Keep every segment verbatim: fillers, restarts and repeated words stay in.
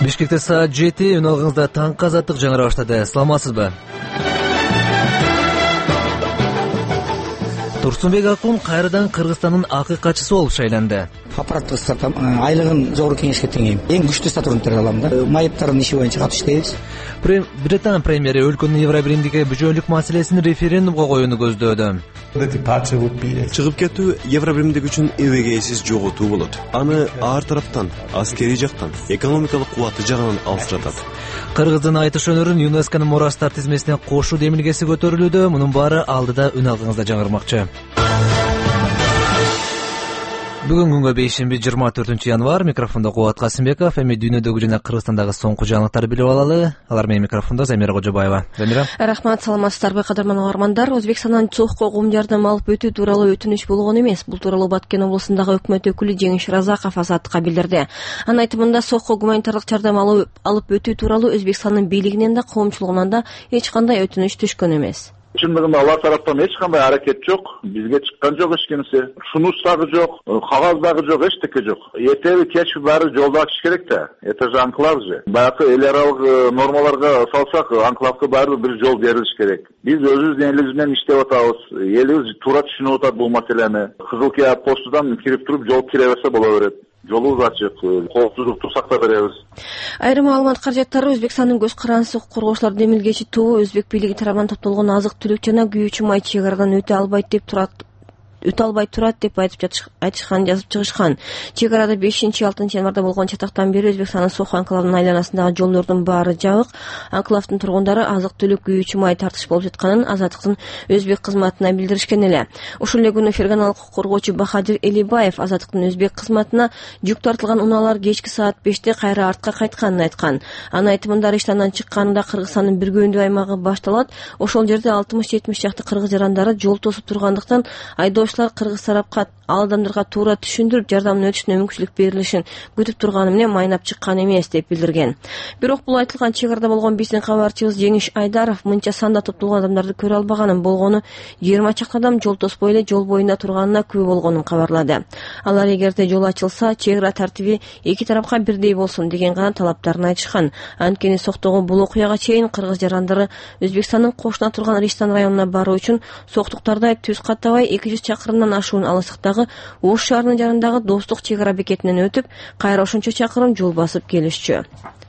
Бишкекте саат жети, үн алгыңызда таңкы азаттык жаңыра баштады. Саламатсызбы? Турсунбек Акун кайрадан Кыргызстандын акыйкатчысы болуп шайланды. Аппараттык статам айлыгын жогорку кеңешке теңейм. Эң күчтүү статустарды алам да. Майыптардын иши боюнча катыш иштейбиз. Британ премьери өлкөнүн Евробиримдиги бүжөлүк маселесин референдумга коюуну көздөөдү. Чыгып кетүү Евробиримдик үчүн эбегейсиз жоготуу болот. Аны ар тараптан, аскерий жактан, экономикалык кубаты жагынан алсыратат. Кыргыздын айтыш өнөрүн ЮНЕСКОнун мурастар тизмесине кошуу демилгеси көтөрүлүүдө. Мунун баары алдыда үн алгыңызда жаңырмакчы. Бүгүн күнгө бейшемби жыйырма төртүнчү январь. Микрофондо Кубат Касымбеков. Эми дүйнөдөгү жана Кыргызстандагы соңку жаңылыктарды билип алалы. Алар менен микрофондо Замира Кожобаева. Замира. Рахмат, саламатсыздарбы кадырман угармандар. Өзбекстандан цохко кум жардам алып өтүү тууралуу өтүнүч болгон эмес. Бул тууралуу Баткен облусундагы өкмөт өкүлү Жеңиш Разаков Азаттыкка билдирди. Анын айтымында цохко гуманитардык жардам алып өтүү тууралуу Өзбекстандын бийлигинен да коомчулугунан да эч кандай өтүнүч түшкөн эмес. Чындыгында алар тараптан эч кандай аракет жок, бизге чыккан жок эч кимсе. Сунуш дагы жок, кагаз дагы жок, эчтеке жок. Эртеби кечки баары жолдо ачыш керек да. Это же анклав же. Баягы эл аралык нормаларга салсак, анклавга баары бир жол берилиш керек. Биз өзүбүздүн элибиз менен иштеп атабыз. Элибиз туура түшүнүп атат бул маселени. Кызыл Кия постудан кирип туруп жол кире берсе боло берет. Жолубуз ачык, коопсуздукту сактап беребиз. Айрым маалымат каражаттары Өзбекстандын көз карандысы коргоочулар демилгечи тобу Өзбек бийлиги тарабынан топтолгон азык-түлүк жана күйүүчү май чек арадан өтө албайт деп турат. өтө албай турат деп айтып айтышкан, жазып чыгышкан. Чек арада бешинчи алтынчы январда болгон чатактан бери Өзбекстандын Сох анклавынын айланасындагы жолдордун баары жабык. Анклавдын тургундары азык-түлүк, күйүүчү май тартыш болуп жатканын Азаттыктын Өзбек кызматына билдиришкен эле. Ошол эле күнү ферганалык коргоочу Бахадир Элибаев Азаттыктын Өзбек кызматына жүк тартылган унаалар кечки саат беште кайра артка кайтканын айткан. Анын айтымында Риштандан чыкканында Кыргызстандын бир көйүндүү аймагы башталат. Ошол жерде алтымыш жетимиш жакты кыргыз жарандары жол тосуп тургандыктан айдоочулар кыргыз тарапка ал адамдарга туура түшүндүрүп жардамдын өтүшүнө мүмкүнчүлүк берилишин күтүп турганы менен майнап чыккан эмес деп билдирген. Бирок бул айтылган чек арада болгон биздин кабарчыбыз Жеңиш Айдаров мынча санда топтолгон адамдарды көрө албаганын, болгону жыйырма чакты адам жол тоспой эле жол боюнда турганына күбө болгонун кабарлады. Алар эгерде жол ачылса, чек ара тартиби эки тарапка бирдей болсун деген гана талаптарын айтышкан. Анткени Соктогу бул окуяга чейин кыргыз жарандары Өзбекстандын кошуна турган Риштан районуна баруу үчүн соктуктардай түз каттабай эки жүз чакырымдан ашуун алыстыктагы Ош шаарынын жанындагы Достук чек ара бекетинен өтүп, кайра ошончо чакырым жол басып келишчү.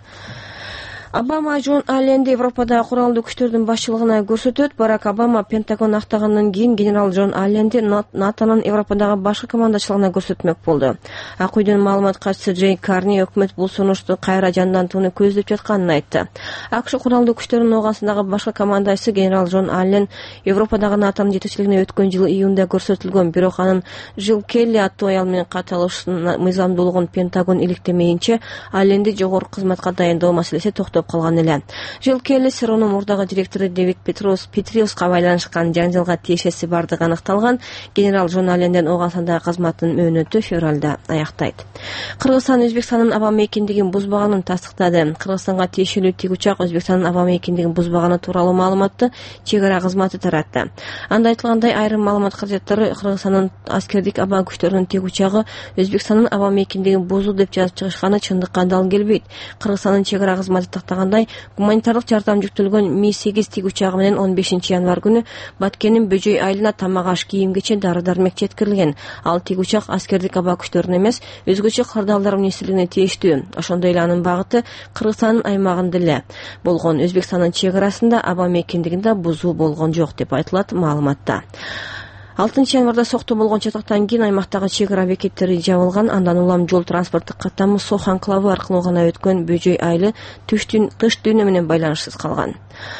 Обама Джон Алленди Европадагы куралдуу күчтөрдүн башчылыгына көрсөтөт. Барак Обама Пентагон актагандан кийин генерал Джон Алленди НАТОнун Европадагы башкы командачылыгына көрсөтмөк болду. Ак үйдүн маалымат катчысы Джей Карни өкмөт бул сунушту кайра жандантууну көздөп жатканын айтты. АКШ куралдуу күчтөрүнүн оогасындагы башкы командачысы генерал Джон Аллен Европадагы НАТОнун жетекчилигине өткөн жылы июнда көрсөтүлгөн, бирок анын Жил Келли аттуу аял менен катталышынын мыйзамдуулугун Пентагон иликтемейинче Алленди жогорку кызматка дайындоо маселеси токтоп калган эле. Жил Келли Сиронун мурдагы директору Дэвид Петриус Петриуска байланышкан жаңжалга тиешеси бардыгы аныкталган. Генерал Джон Аллендин оогасындагы кызматынын мөөнөтү февралда аяктайт. Кыргызстан Өзбекстандын аба мейкиндигин бузбаганын тастыктады. Кыргызстанга тиешелүү тик учак Өзбекстандын аба мейкиндигин бузбаганы тууралуу маалыматты чек ара кызматы таратты. Анда айтылгандай, айрым маалымат каражаттары Кыргызстандын аскердик аба күчтөрүнүн тик учагы Өзбекстандын аба мейкиндигин бузду деп жазып чыгышканы чындыкка дал келбейт. Кыргызстандын чек ара кызматы тактагандай, гуманитардык жардам жүктөлгөн Ми сегиз тик учагы менен он бешинчи январь күнү Баткендин Бөжөй айылына тамак аш кийимгече дары-дармек жеткирилген. Ал тик учак аскердик аба күчтөрүнүн эмес, өзгөчө кырдаалдар министрлигине тиештүү. Ошондой эле анын багыты Кыргызстандын аймагында эле болгон. Өзбекстандын чек арасында аба мейкиндигинде бузуу болгон жок деп айтылат маалыматта. алтынчы январда Сокто болгон чатактан кийин аймактагы чек ара бекеттери жабылган. Андан улам жол транспорттук каттамы Сох анклавы аркылуу гана өткөн Бөжөй айылы тыш дүйнө менен байланышсыз калган.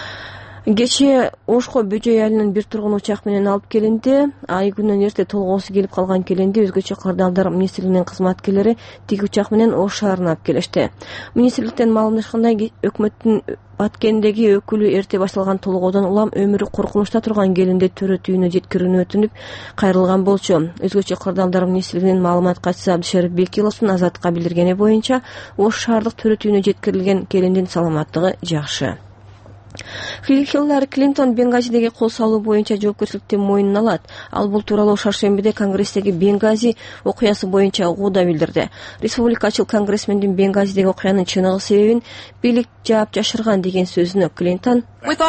Кечээ Ошко Бөжөй айылынын бир тургун учак менен алып келинди. Ай күнүнөн эрте толгоосу келип калган келинди өзгөчө кырдаалдар министрлигинин кызматкерлери тик учак менен Ош шаарына алып келишти. Министрликтен маалымдашкандай, өкмөттүн Баткендеги өкүлү эрте башталган толгоодон улам өмүрү коркунучта турган келинди төрөт үйүнө жеткирүүнү өтүнүп кайрылган болчу. Өзгөчө кырдаалдар министрлигинин маалымат катчысы Абдышерип Бекиловдун Азаттыкка билдиргени боюнча, Ош шаардык төрөт үйүнө жеткирилген келиндин саламаттыгы жакшы. Хиллари Клинтон Бенгазидеги кол салуу боюнча жоопкерчиликти мойнуна алат. Ал бул тууралуу шаршембиде Конгресстеги Бенгази окуясы боюнча угууда билдирди. Республикачыл конгрессмендин Бенгазидеги окуянын чыныгы себебин бийлик жаап жашырган деген сөзүнө Клинтон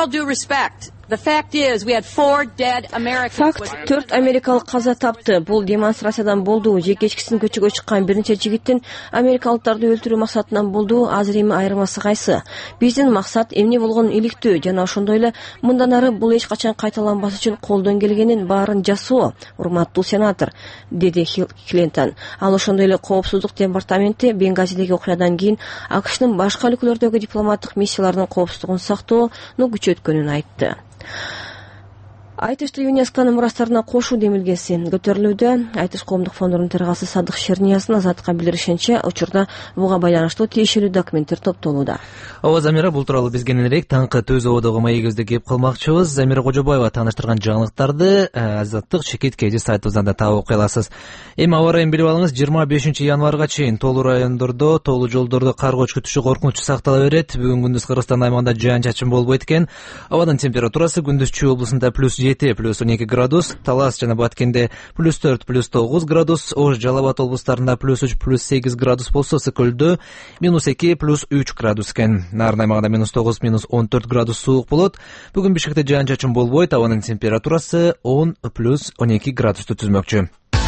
Факт, төрт америкалык каза тапты. Бул демонстрациядан болду. Же кечкисин көчөгө чыккан бир нече жигиттин америкалыктарды өлтүрүү максатынан болду. Азыр эми айырмасы кайсы? Биздин максат эмне болгонун иликтөө жана ошондой эле мындан ары бул эч качан кайталанбас үчүн колдон келгенин баарын жасоо, урматтуу сенатор, деди Клинтон. Ал ошондой эле коопсуздук департаменти Бенгазидеги окуядан кийин АКШнын башка өлкөлөрдөгү дипломаттык миссиялардын коопсуздугун сактоону күчөткөнүн айтты. Айтыш ЮНЕСКОнун мурастарына кошуу демилгеси көтөрүлүүдө. Айтыш коомдук фондунун төрагасы Садык Шернияздын Азаттыкка билдиришинче, учурда буга байланыштуу тиешелүү документтер топтолууда. Ооба Замира, бул тууралуу биз кененирээк таңкы Төз ободогу маегибизде кеп калмакчыбыз. Замира Кожобаева тааныштырган жаңылыктарды Азаттык чекит кеже сайтыбыздан да таап окуй аласыз. Эми аба ырайын билип алыңыз. жыйырма бешинчи январга чейин тоолуу райондордо, тоолуу жолдордо каргоч күтүшү коркунучу сактала берет. Бүгүн күндүз Кыргызстан аймагында жаан-чачын болбойт экен. Абанын температурасы күндүз Чүй облусунда плюс жети, плюс он эки градус, Талас жана Баткенде плюс төрт, плюс тогуз градус, Ош, Жалал Абад облустарында плюс үч, плюс сегиз градус болсо, Сыкөлдө минус эки, плюс үч градус экен. Нарын аймагында минус тогуз, минус он төрт градус суук болот. Бүгүн Бишкекте жаан-чачын болбойт, абанын температурасы он, плюс он эки градусту түзмөкчү.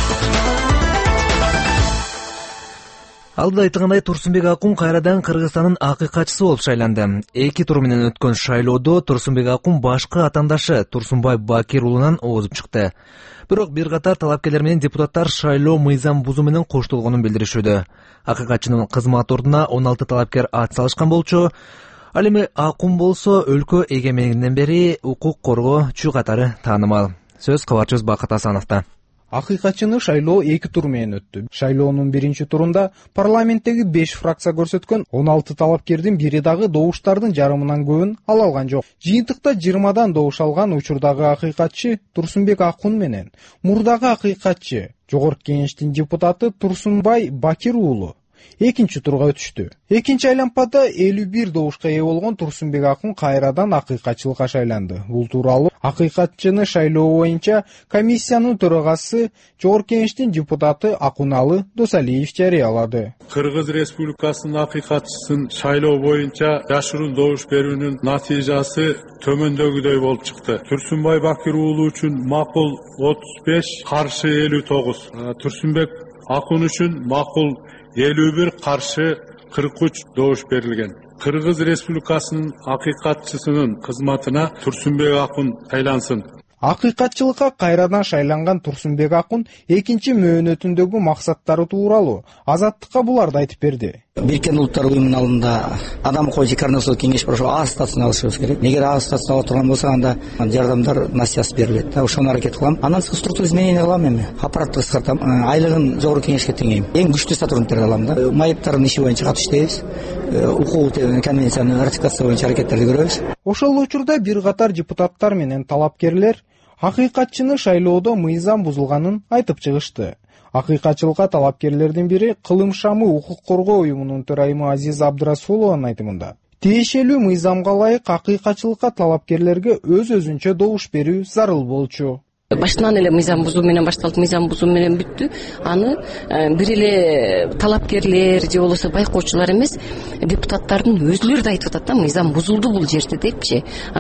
Алдыда айтылгандай, Турсунбек Акун кайрадан Кыргызстандын акыйкатчысы болуп шайланды. Эки тур менен өткөн шайлоодо Турсунбек Акун башкы атаандашы Турсунбай Бакир уулунан озуп чыкты. Бирок бир катар талапкерлер менен депутаттар шайлоо мыйзам бузуу менен коштолгонун билдиришүүдө. Акыйкатчынын кызмат ордуна он алты талапкер ат салышкан болчу. Ал эми Акун болсо өлкө эгемендигинен бери укук коргоочу катары таанымал. Сөз кабарчыбыз Бакыт Асановдо. Акыйкатчыны шайлоо эки тур менен өттү. Шайлоонун биринчи турунда парламенттеги беш фракция көрсөткөн он алты талапкердин бири дагы добуштардын жарымынан көбүн ала алган жок. Жыйынтыкта жыйырмадан добуш алган учурдагы акыйкатчы Турсунбек Акун менен мурдагы акыйкатчы Жогорку Кеңештин депутаты Турсунбай Бакир уулу экинчи турга өтүштү. Экинчи айлампада элүү бир добушка ээ болгон Турсунбек Акун кайрадан акыйкатчылыкка шайланды. Бул тууралуу акыйкатчыны шайлоо боюнча комиссиянын төрагасы Жогорку Кеңештин депутаты Акуналы Досалиев жарыялады. Кыргыз Республикасынын акыйкатчысын шайлоо боюнча жашыруун добуш берүүнүн натыйжасы төмөндөгүдөй болуп чыкты. Турсунбай Бакир уулу үчүн макул отуз беш, каршы элүү тогуз. Турсунбек Акун үчүн макул элүү бир, каршы кырк үч добуш берилген. Кыргыз Республикасынын акыйкатчысынын кызматына Турсунбек Акун шайлансын. Акыйкатчылыкка кайрадан шайланган Турсунбек Акун экинчи мөөнөтүндөгү максаттары тууралуу Азаттыкка буларды айтып берди. Бириккен Улуттар уюмунун алдында адам укугу шекарасындагы кеңеш бар, ошо А статусун алышыбыз керек. Эгер А статусун ала турган болсо, анда жардамдар насыясы берилет. Ошону аракет кылам. Андан соң структура изменение кылам эми. Аппаратты кыскартам, айлыгын Жогорку Кеңешке теңейм. Эң күчтүү сотрудниктерди алам да. Майыптардын иши боюнча катыш дейбиз. Укук конвенцияны ратификация боюнча аракеттерди көрөбүз. Ошол учурда бир катар депутаттар менен талапкерлер акыйкатчыны шайлоодо мыйзам бузулганын айтып чыгышты. Акыйкатчылыкка талапкерлердин бири Кылым Шамы укук коргоо уюмунун төрайымы Азиз Абдрасулованын айтымында. Тиешелүү мыйзамга ылайык акыйкатчылыкка талапкерлерге өз-өзүнчө добуш берүү зарыл болчу. Баштан эле мыйзам бузуу менен башталып, мыйзам бузуу менен бүттү. Аны бир эле талапкерлер же болбосо байкоочулар эмес, депутаттардын өзүлөрү да айтып атат да, мыйзам бузулду бул жерде депчи.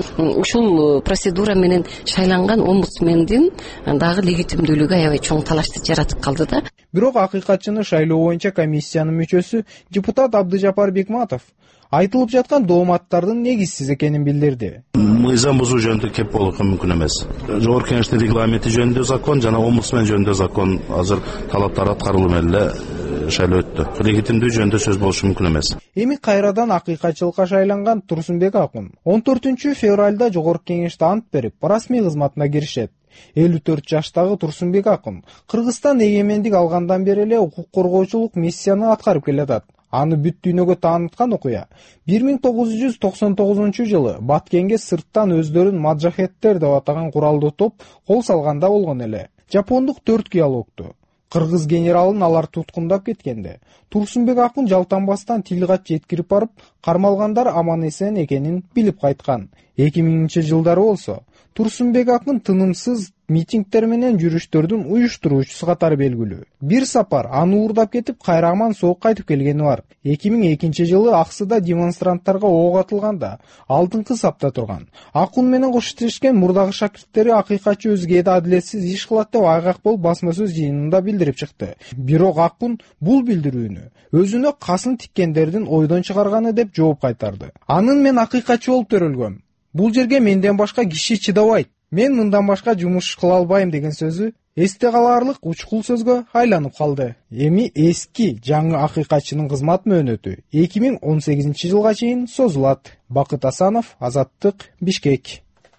Ушул процедура менен шайланган омбудсмендин дагы легитимдүүлүгү аябай чоң талашты жаратып калды да. Бирок акыйкатчыны шайлоо боюнча комиссиянын мүчөсү депутат Абдыжапар Бекматов айтылып жаткан дооматтардын негизсиз экенин билдирди. Мыйзам бузуу жөнүндө кеп болушу мүмкүн эмес. Жогорку Кеңештин регламенти жөнүндө закон жана омбудсмен жөнүндө закон азыр талаптар аткарылып эле шайлоо өттү. Легитимдүү жөнүндө сөз болушу мүмкүн эмес. Эми кайрадан акыйкатчылыкка шайланган Турсунбек Акун он төртүнчү февралда Жогорку Кеңеште ант берип, расмий кызматына киришет. элүү төрт жаштагы Турсунбек Акун Кыргызстан эгемендик алгандан бери эле укук коргоочулук миссияны аткарып келатат. Аны бүт дүйнөгө тааныткан окуя бир миң тогуз жүз токсон тогузунчу жылы Баткенге сырттан өздөрүн маджахеттер деп атаган куралдуу топ кол салганда болгон эле. Жапондук төрт геологду Кыргыз генералын алар туткундап кеткенде Турсунбек акын жалтанбастан тилгат жеткирип барып, кармалгандар аман эсен экенин билип кайткан. эки миңинчи жылдары болсо Турсунбек акын тынымсыз митингдер менен жүрүштөрдүн уюштуруучусу катары белгилүү. Бир сапар аны уурдап кетип, кайраган сооп кайтып келгени бар. эки миң экинчи жылы Аксыда демонстранттарга ок атылганда алдыңкы сапта турган. Акын менен кош иштешкен мурдагы шакирттери акыйкатчы өзгеде адилетсиз иш кылат деп айгак болуп басма сөз жыйынында билдирип чыкты. Бирок Акын бул билдирүүнү өзүнө касын тиккендердин ойдон чыгарганы деп жооп кайтарды. Анын мен акыйкатчы болуп төрөлгөм. Бул жерге менден башка киши чыдабайт. Мен мындан башка жумуш кыла албайм деген сөзү эсте калаарлык учкул сөзгө айланып калды. Эми эски жаңы акыйкатчынын кызмат мөөнөтү эки миң он сегизинчи жылга чейин созулат. Бакыт Асанов, Азаттык, Бишкек.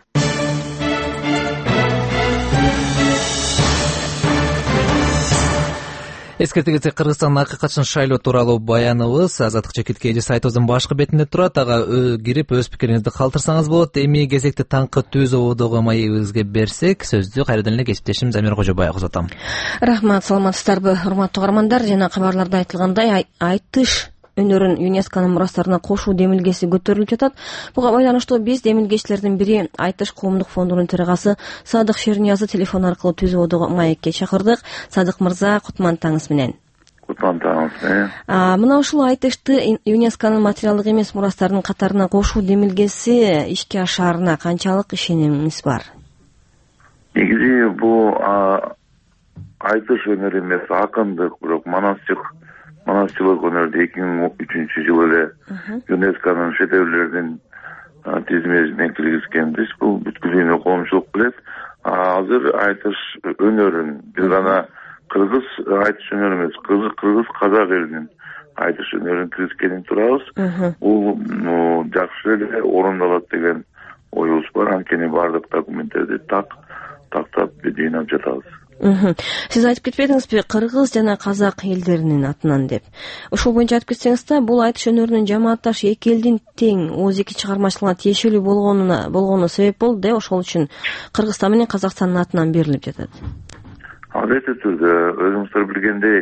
Эскерте кетсек, Кыргызстандын акыйкатчысын шайлоо тууралуу баяныбыз Азаттык чекитке эже сайтыбыздын башкы бетинде турат. Ага кирип өз пикириңизди калтырсаңыз болот. Эми кезекти таңкы Түз ободогу маегибизге берсек, сөздү кайрадан эле кесиптешим Замира Кожобаева узатам. Рахмат, саламатсыздарбы, урматтуу угармандар. Жана кабарларда айтылгандай, айтыш өнөрүн ЮНЕСКОнун мурастарына кошуу демилгеси көтөрүлүп жатат. Буга байланыштуу биз демилгечилердин бири Айтыш коомдук фондунун төрагасы Садык Шерниязды телефон аркылуу Түз ободогу маекке чакырдык. Садык мырза, кутман таңыңыз менен. Кутман таңыңыз менен. Мына ушул айтышты ЮНЕСКОнун материалдык эмес мурастарынын катарына кошуу демилгеси ишке ашаарына канчалык ишенимиңиз бар? Негизи бул айтыш өнөр эмес, акындык, бирок манасчык Манасчылык өнөрдү эки миң үчүнчү жылы эле ЮНЕСКОнун шедеврлердин тизмесине киргизгенбиз. Бул бүткүл коомчулук билет. Азыр айтыш өнөрүн бир гана кыргыз айтыш өнөрү эмес, кыргыз казак элинин айтыш өнөрүн киргизгенин турабыз. Бул жакшы эле орундалат деген оюбуз бар. Анткени баардык документтерди так тактап жыйнап жатабыз. Сиз айтып кетпедиңизби, кыргыз жана казак элдеринин атынан деп. Ушул боюнча айтып кетсеңиз да, бул айтыш өнөрүнүн жамаатташ эки элдин тең ооз эки чыгармачылыгына тиешелүү болгонуна болгону себеп болду, ошол үчүн Кыргызстан менен Казакстандын атынан берилип жатат. Албетте түрдө, өзүңүздөр билгендей,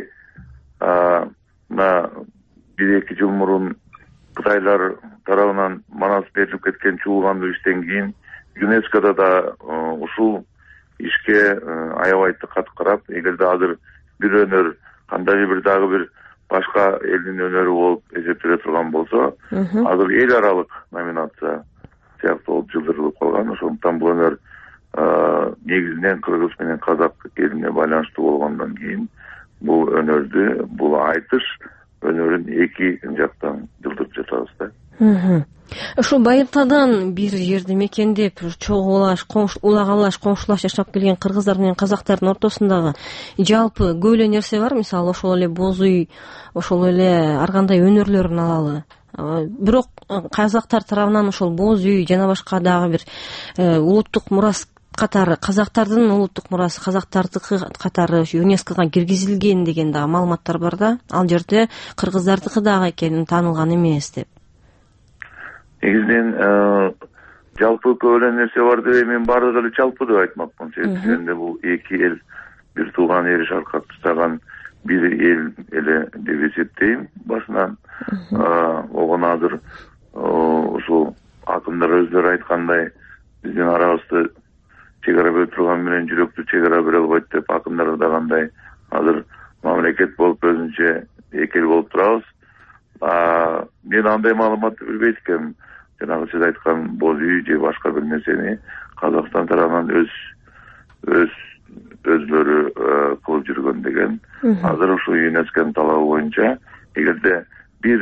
мына бир эки жыл мурун Кытайлар тарабынан манас берилип кеткен чуулгандуу иштен кийин ЮНЕСКОда да ушул ишке аябай дыккат карап, эгерде азыр бир өнөр кандайдыр бир дагы бир башка элдин өнөрү болуп эсептеле турган болсо, азыр эл аралык номинация сыяктуу болуп жылдырылып калган. Ошондуктан бул өнөр негизинен кыргыз менен казак элине байланыштуу болгондон кийин бул өнөрдү, бул айтыш өнөрүн эки жактан жылдырып жатабыз да. Ушул байыртадан бир жерде мекендеп, чогулаш, улагалаш, коңшулаш жашап келген кыргыздар менен казактардын ортосундагы жалпы көп эле нерсе бар. Мисалы, ошол эле боз үй, ошол эле ар кандай өнөрлөрүн алалы. Бирок казактар тарабынан ошол боз үй жана башка дагы бир улуттук мурас катары, казактардын улуттук мурасы казактардыкы катары ЮНЕСКОга киргизилген деген дагы маалыматтар бар да. Ал жерде кыргыздардыкы дагы экени таанылган эмес деп. Негизинен жалпы көп эле нерсе бар деп мен баардыгы эле жалпы деп айтмакмын. Себеби бул эки эл бир тууган эл шаркат жасаган бир эл эле деп эсептейм башынан. Огон азыр ушул акындар өздөрү айткандай, биздин арабызды чек ара бөлүп турган менен жүрөктү чек ара бере албайт деп акындар ырдагандай, азыр мамлекет болуп өзүнчө эки эл болуп турабыз. Мен андай маалыматты билбейт экенмин. Жанагы сиз айткан боз үй же башка бир нерсени Казакстан тарабынан өз өз өзлөрү кылып жүргөн деген. Азыр ушул ЮНЕСКонун талабы боюнча, эгерде бир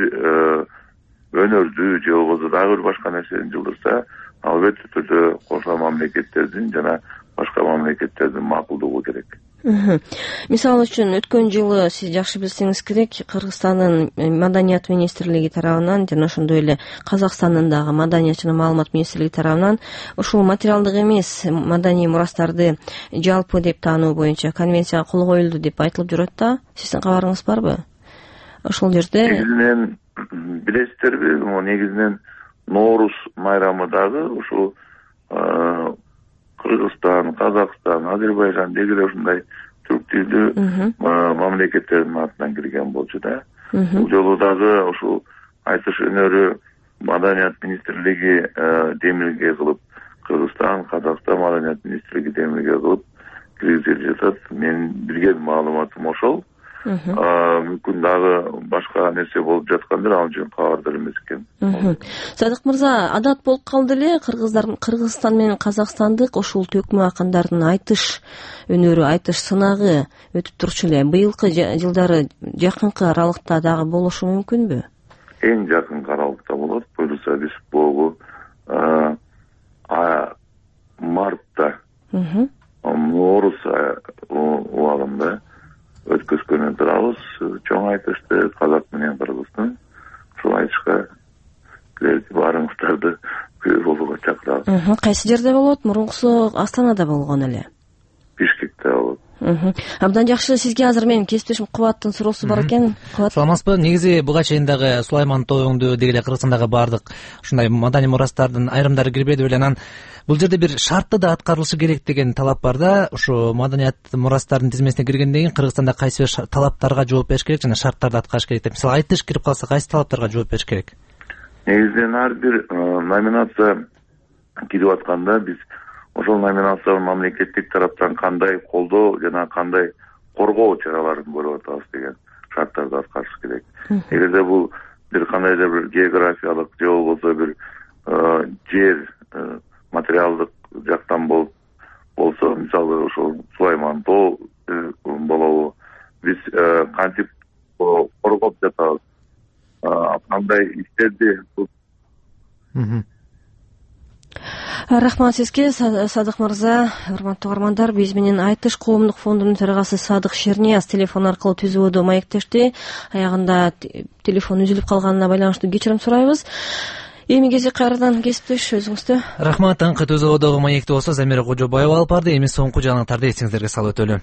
өнөрдү же болбосо дагы бир башка нерсени жылдырса, албетте түрдө кошо мамлекеттердин жана башка мамлекеттердин макулдугу керек. Мисалы үчүн өткөн жылы сиз жакшы билсеңиз керек, Кыргызстандын Маданият министрлиги тарабынан жана ошондой эле Казакстандын дагы Маданият жана маалымат министрлиги тарабынан ушул материалдык эмес маданий мурастарды жалпы деп таануу боюнча конвенцияга кол коюлду деп айтылып жүрөт да. Сиздин кабарыңыз барбы? Ошол жерде негизинен билесиздерби, негизинен Ноорус майрамы дагы ушул Кыргызстан, Казакстан, Азербайжан деги эле ушундай түрк тилдүү мамлекеттердин атынан кирген болчу да. Бул жолу дагы ушул айтыш өнөрү Маданият министрлиги демилге кылып, Кыргызстан, Казакстан Маданият министрлиги демилге кылып киргизип жатат. Мен билген маалыматым ошол. Мүмкүн дагы башка нерсе болуп жаткандыр, ал үчүн кабардар эмес экен. Садык мырза, адат болуп калды эле кыргыздар Кыргызстан менен Казакстандык ушул төкмө акындардын айтыш өнөрү, айтыш сынагы өтүп турчу эле. Быйылкы жылдары жакынкы аралыкта дагы болушу мүмкүнбү? Эң жакын аралыкта болот. Буюрса биз богу мартта Орус убагында өткөзгөнү турабыз. Чоң айтышты Казак менен Кыргыздын. Ушул айтышка баарыңыздарды күбө болууга чакырабыз. Кайсы жерде болот? Мурункусу Астанада болгон эле. Бишкекте болот. Абдан жакшы. Сизге азыр менин кесиптешим Кубаттын суроосу бар экен. Саламатсызбы? Негизи буга чейин дагы Сулайман тоюңду деги эле Кыргызстандагы баардык ушундай маданий мурастардын айрымдары кирбеди беле, анан бул жерде бир шарты да аткарылышы керек деген талап бар да. Ушу маданият мурастардын тизмесине киргенден кийин Кыргызстанда кайсы бир талаптарга жооп бериш керек жана шарттарды аткарыш керек деп. Мисалы айтыш кирип калса кайсы талаптарга жооп бериш керек? Негизинен ар бир номинация кирип атканда биз ошол номинациянын мамлекеттик тараптан кандай колдоо жана кандай коргоо чараларын көрүп атабыз деген шарттарды аткарыш керек. Эгерде бул бир кандайдыр бир географиялык же болбосо бир жер материалдык жактан болсо, мисалы ошол Сулайман тоо болобу, биз кантип коргоп жатабыз, кандай иштерди. Рахмат сизге, Садык мырза. Урматтуу угармандар, биз менен Айтыш коомдук фондунун төрагасы Садык Шернияз телефон аркылуу түзүүдө маектешти. Аягында телефон үзүлүп калганына байланыштуу кечирим сурайбыз. Эми кези кайрадан кесиптеш өзүңүздө. Рахмат. Таңкы түзүүдөгү маекти болсо Замира Кожобаева алып барды. Эми соңку жаңылыктарды эсиңиздерге салып өтөлү.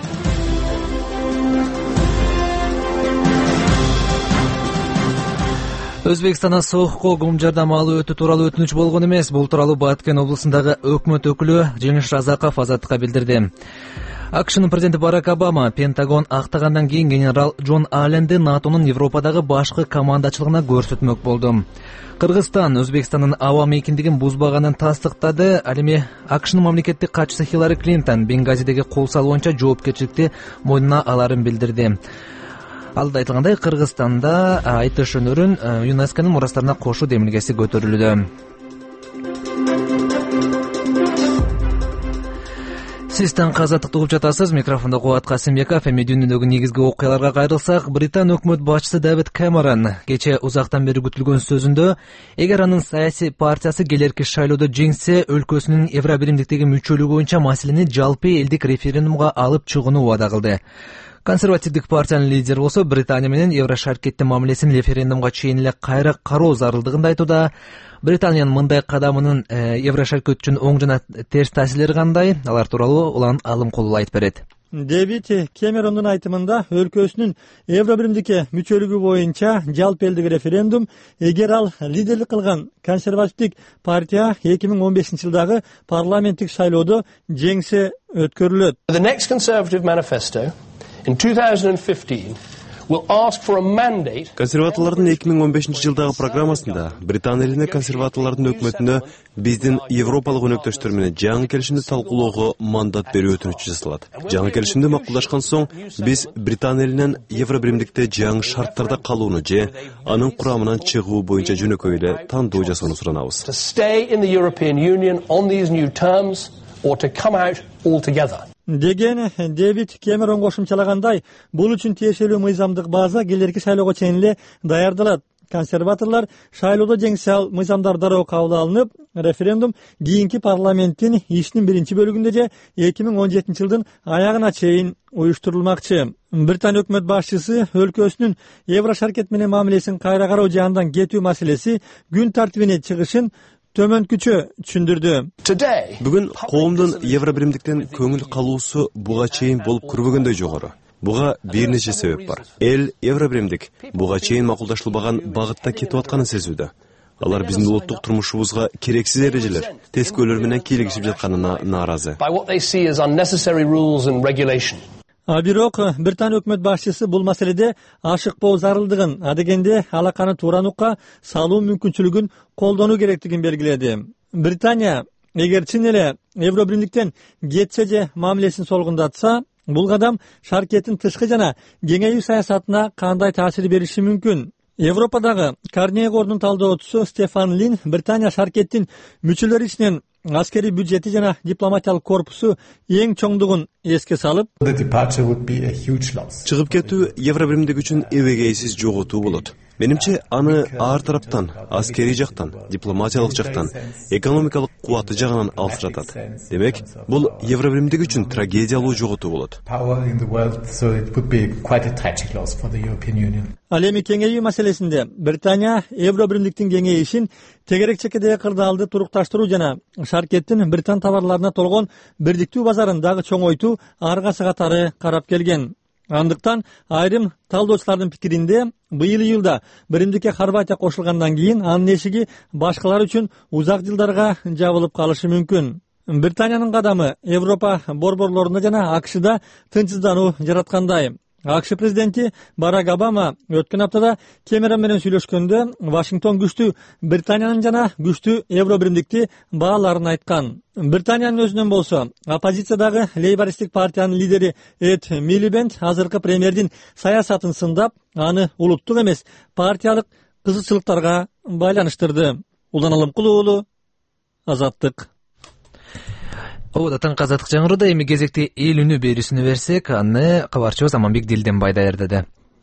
Өзбекстанда соокко кум жардам алуу өтүү тууралуу өтүнүч болгон эмес. Бул тууралуу Баткен облусундагы өкмөт өкүлү Жеңиш Разаков Азаттыкка билдирди. АКШнын президенти Барак Обама Пентагон актагандан кийин генерал Джон Алленди НАТОнун Европадагы башкы командачылыгына көрсөтмөк болду. Кыргызстан Өзбекстандын аба мейкиндигин бузбаганын тастыктады. Ал эми АКШнын мамлекеттик катчысы Хиллари Клинтон Бенгазидеги кол салуу боюнча жоопкерчиликти мойнуна аларын билдирди. Алда айтылгандай, Кыргызстанда айтыш өнөрүн ЮНЕСКОнун мурастарына кошуу демилгеси көтөрүлүүдө. Сиз таңкы азаттыкты угуп жатасыз. Микрофондо Кубат Касымбеков. Эми дүйнөдөгү негизги окуяларга кайрылсак, Британ өкмөт башчысы Дэвид Кэмерон кечээ узактан бери күтүлгөн сөзүндө эгер анын саясий партиясы келерки шайлоодо жеңсе, өлкөсүнүн Евробиримдиктеги мүчөлүгү боюнча маселени жалпы элдик референдумга алып чыгууну убада кылды. Консервативдик партиянын лидери болсо Британия менен Еврошаркеттин мамилесин референдумга чейин эле кайра кароо зарылдыгында айтууда. Британиянын мындай кадамынын Еврошаркет үчүн оң жана терс таасирлери кандай? Алар тууралуу Улан Алымкулов айтып берет. Дэвид Кэмерондун айтымында өлкөсүнүн Евробиримдикке мүчөлүгү боюнча жалпы элдик референдум, эгер ал лидерлик кылган консервативдик партия эки миң он бешинчи жылдагы парламенттик шайлоодо жеңсе өткөрүлөт. The next Conservative manifesto in two thousand fifteen will ask for a mandate. Консерваторлардын эки миң он бешинчи жылдагы программасында Британия элине консерваторлордун өкмөтүнө биздин европалык өнөктөштөр менен жаңы келишимди талкуулоого мандат берүү өтүнүчү жасалат. Жаңы келишимди макулдашкан соң биз Британия элинен Евробиримдикте жаңы шарттарда калууну же анын курамынан чыгуу боюнча жөнөкөй эле тандоо жасоону суранабыз. To stay in the European Union on these new terms or to come out altogether. Деген Дэвид Кэмерон кошумчалагандай, бул үчүн тиешелүү мыйзамдык база келерки шайлоого чейин эле даярдалат. Консерваторлор шайлоодо жеңсе ал мыйзамдар дароо кабыл алынып, референдум кийинки парламенттин ишинин биринчи бөлүгүндө же эки миң он жетинчи жылдын аягына чейин уюштурулмакчы. Британ өкмөт башчысы өлкөсүнүн Еврошаркет менен мамилесин кайра кароо же андан кетүү маселеси күн тартибине чыгышын төмөнкүчө түшүндүрдү. Бүгүн коомдун Евробиримдиктен көңүл калуусу буга чейин болуп көрбөгөндөй жогору. Буга бир нече себеп бар. Эл Евробиримдик буга чейин макулдаштырылбаган багытта кетип атканын сезүүдө. Алар биздин улуттук турмушубузга керексиз эрежелер, тескөөлөр менен кийлигишип жатканына нааразы. А бирок Британия өкмөт башчысы бул маселеде ашыкпоо зарылдыгын, адегенде алаканы туура нукка салуу мүмкүнчүлүгүн колдонуу керектигин белгиледи. Британия эгер чын эле Евробиримдиктен кетсе же мамилесин солгундатса, бул кадам шаркеттин тышкы жана кеңейүү саясатына кандай таасир бериши мүмкүн? Европадагы Карнеги кордун талдоочусу Стефан Лин Британия шаркеттин мүчөлөрү ичинен аскерий бюджети жана дипломатиялык корпусу эң чоңдугун эске салып, чыгып кетүү Евробиримдик үчүн эбегейсиз жоготуу болот. Менимче аны ар тараптан, аскерий жактан, дипломатиялык жактан, экономикалык кубаты жагынан алсыратат. Демек, бул Евробиримдик үчүн трагедиялуу жоготуу болот. Ал эми кеңейүү маселесинде Британия Евробиримдиктин кеңейишин тегерек чекедеги кырдаалды турукташтыруу жана шаркеттин британ товарларына толгон бирдиктүү базарын дагы чоңойтуу аргасы катары карап келген. Андыктан айрым талдоочулардын пикиринде быйыл июлда Биримдикке Хорватия кошулгандан кийин анын эшиги башкалар үчүн узак жылдарга жабылып калышы мүмкүн. Британиянын кадамы Европа борборлорунда жана АКШда тынчсыздануу жараткандай. АКШ президенти Барак Обама өткөн аптада Кэмерон менен сүйлөшкөндө Вашингтон күчтүү Британиянын жана күчтүү Евробиримдикти бааларын айткан. Британиянын өзүнөн болсо, оппозициядагы лейбористтик партиянын лидери Эд Милибенд азыркы премьердин саясатын сындап, аны улуттук эмес, партиялык кызыкчылыктарга байланыштырды. Улан Алымкул уулу, Азаттык. Ода таңкы азаттык жаңыруда эми кезекти эл үнү берүүсүнү берсек, аны кабарчыбыз Аманбек Дилденбай даярдады.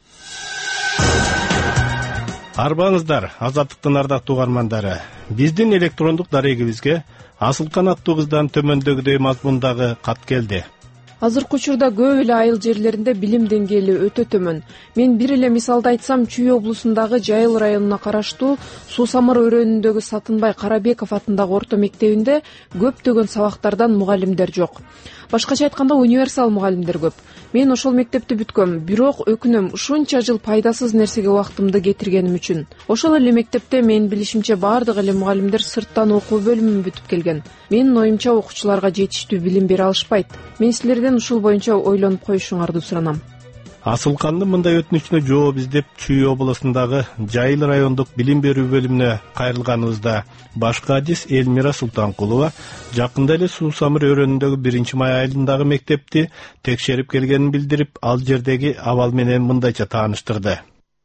Арбаңыздар, азаттыктын ардактуу угармандары. Биздин электрондук дарегибизге Асылкан аттуу кыздан төмөндөгүдөй мазмундагы кат келди. Азыркы учурда көп эле айыл жерлеринде билим деңгээли өтө төмөн. Мен бир эле мисалды айтсам, Чүй облусундагы Жайыл районуна караштуу Суу Самыр өрөөнүндөгү Сатынбай Карабеков атындагы орто мектебинде көптөгөн сабактардан мугалимдер жок. Башкача айтканда, универсал мугалимдер көп. Мен ошол мектепти бүткөм, бирок өкүнөм ушунча жыл пайдасыз нерсеге убактымды кетиргеним үчүн. Ошол эле мектепте мен билишимче бардык эле мугалимдер сырттан окуу бөлүмүн бүтүп келген. Менин оюмча окуучуларга жетиштүү билим бере алышпайт. Мен силерден ушул боюнча ойлонуп коюшуңарды суранам. Асылкандын мындай өтүнүчүнө жооп издеп Чүй облусундагы Жайыл райондук билим берүү бөлүмүнө кайрылганыбызда башкы адис Элмира Султанкулова жакында эле Суу Самыр өрөөнүндөгү биринчи май айылындагы мектепти текшерип келгенин билдирип, ал жердеги абал менен мындайча тааныштырды.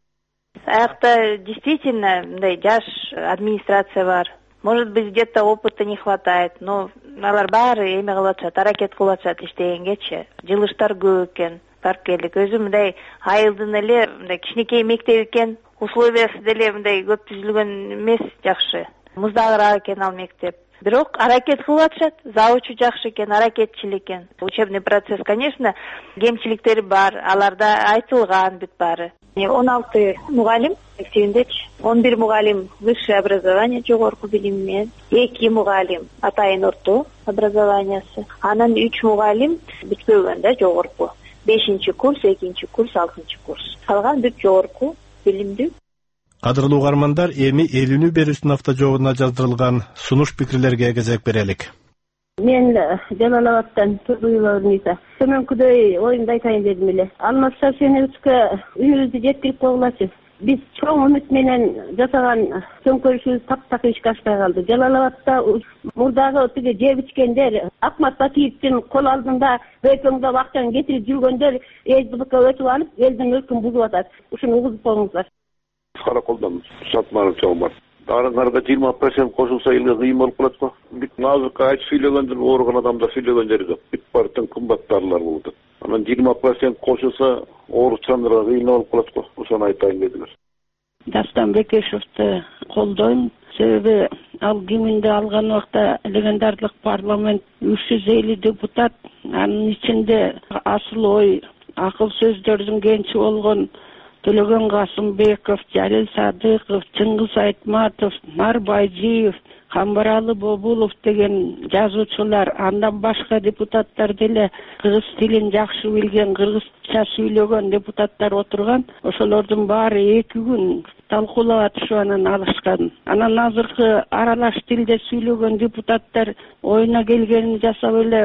Аякта действительно мындай жаш администрация бар. Может быть, где-то опыта не хватает, но алар баары эме кылып атышат, аракет кылып атышат иштегенгечи. Жылыштар көп экен. Барып келдик. Өзүм мындай айылдын эле мындай кичинекей мектеп экен. Условиясы деле мындай көп түзүлгөн эмес, жакшы. Муздагыраак экен ал мектеп. Бирок аракет кылып атышат. Завучу жакшы экен, аракетчил экен. Учебный процесс, конечно, кемчиликтери бар. Аларда айтылган бүт баары. он алты мугалим мектебиндечи. он бир мугалим высшее образование, жогорку билим менен. эки мугалим атайын орто образованиясы. Анан үч мугалим бүтпөгөн да жогорку. бешинчи курс, экинчи курс, алтынчы курс. Калган бүт жогорку билимдүү. Кадырлуу угармандар, эми эл үнү берүүсүнүн автожобуна жаздырылган сунуш пикирлерге кезек берелик. Мен Жалалабадтан Тургуева Ниса. Төмөнкүдөй оюмду айтайын дедим эле. Алмаз Шавшеновичке үнүбүздү жеткирип койгулачы. Биз чоң үмүт менен жасаган төңкөрүшүбүз таптак ишке ашпай калды. Жалалабадта мурдагы тиги жеп ичкендер, Акмат Батиевдин кол алдында бөйкөңдөп акчаны кетирип жүргөндөр ЭСБК өтүп алып, элдин өлкөн бузуп атат. Ушуну угузуп коюңуздар. Караколдон сатманы чоң бар. Дарыңарга жыйырма процент кошулса элге кыйын болуп калат го. Бүт назыкка айтып сүйлөгөндөр, ооруган адамдар сүйлөгөндөрү көп. Бүт бартын кымбаттарлар болду. Анан жыйырма процент кошулса ооручандарга кыйын болуп калат го. Ошону айтайын дедилер. Дастан Бекешевди колдойм. Себеби ал киминде алган убакта легендарлык парламент үч жүз элүү депутат, анын ичинде асыл ой, акыл сөздөрдүн кенчи болгон Төлөгөн Касымбеков, Жалил Садыков, Чыңгыз Айтматов, Нарбайжиев, Камбаралы Бобулов деген жазуучулар, андан башка депутаттар деле кыргыз тилин жакшы билген, кыргызча сүйлөгөн депутаттар отурган. Ошолордун баары эки күн талкуулап атышып анан алышкан. Анан азыркы аралаш тилде сүйлөгөн депутаттар оюна келгенин жасап эле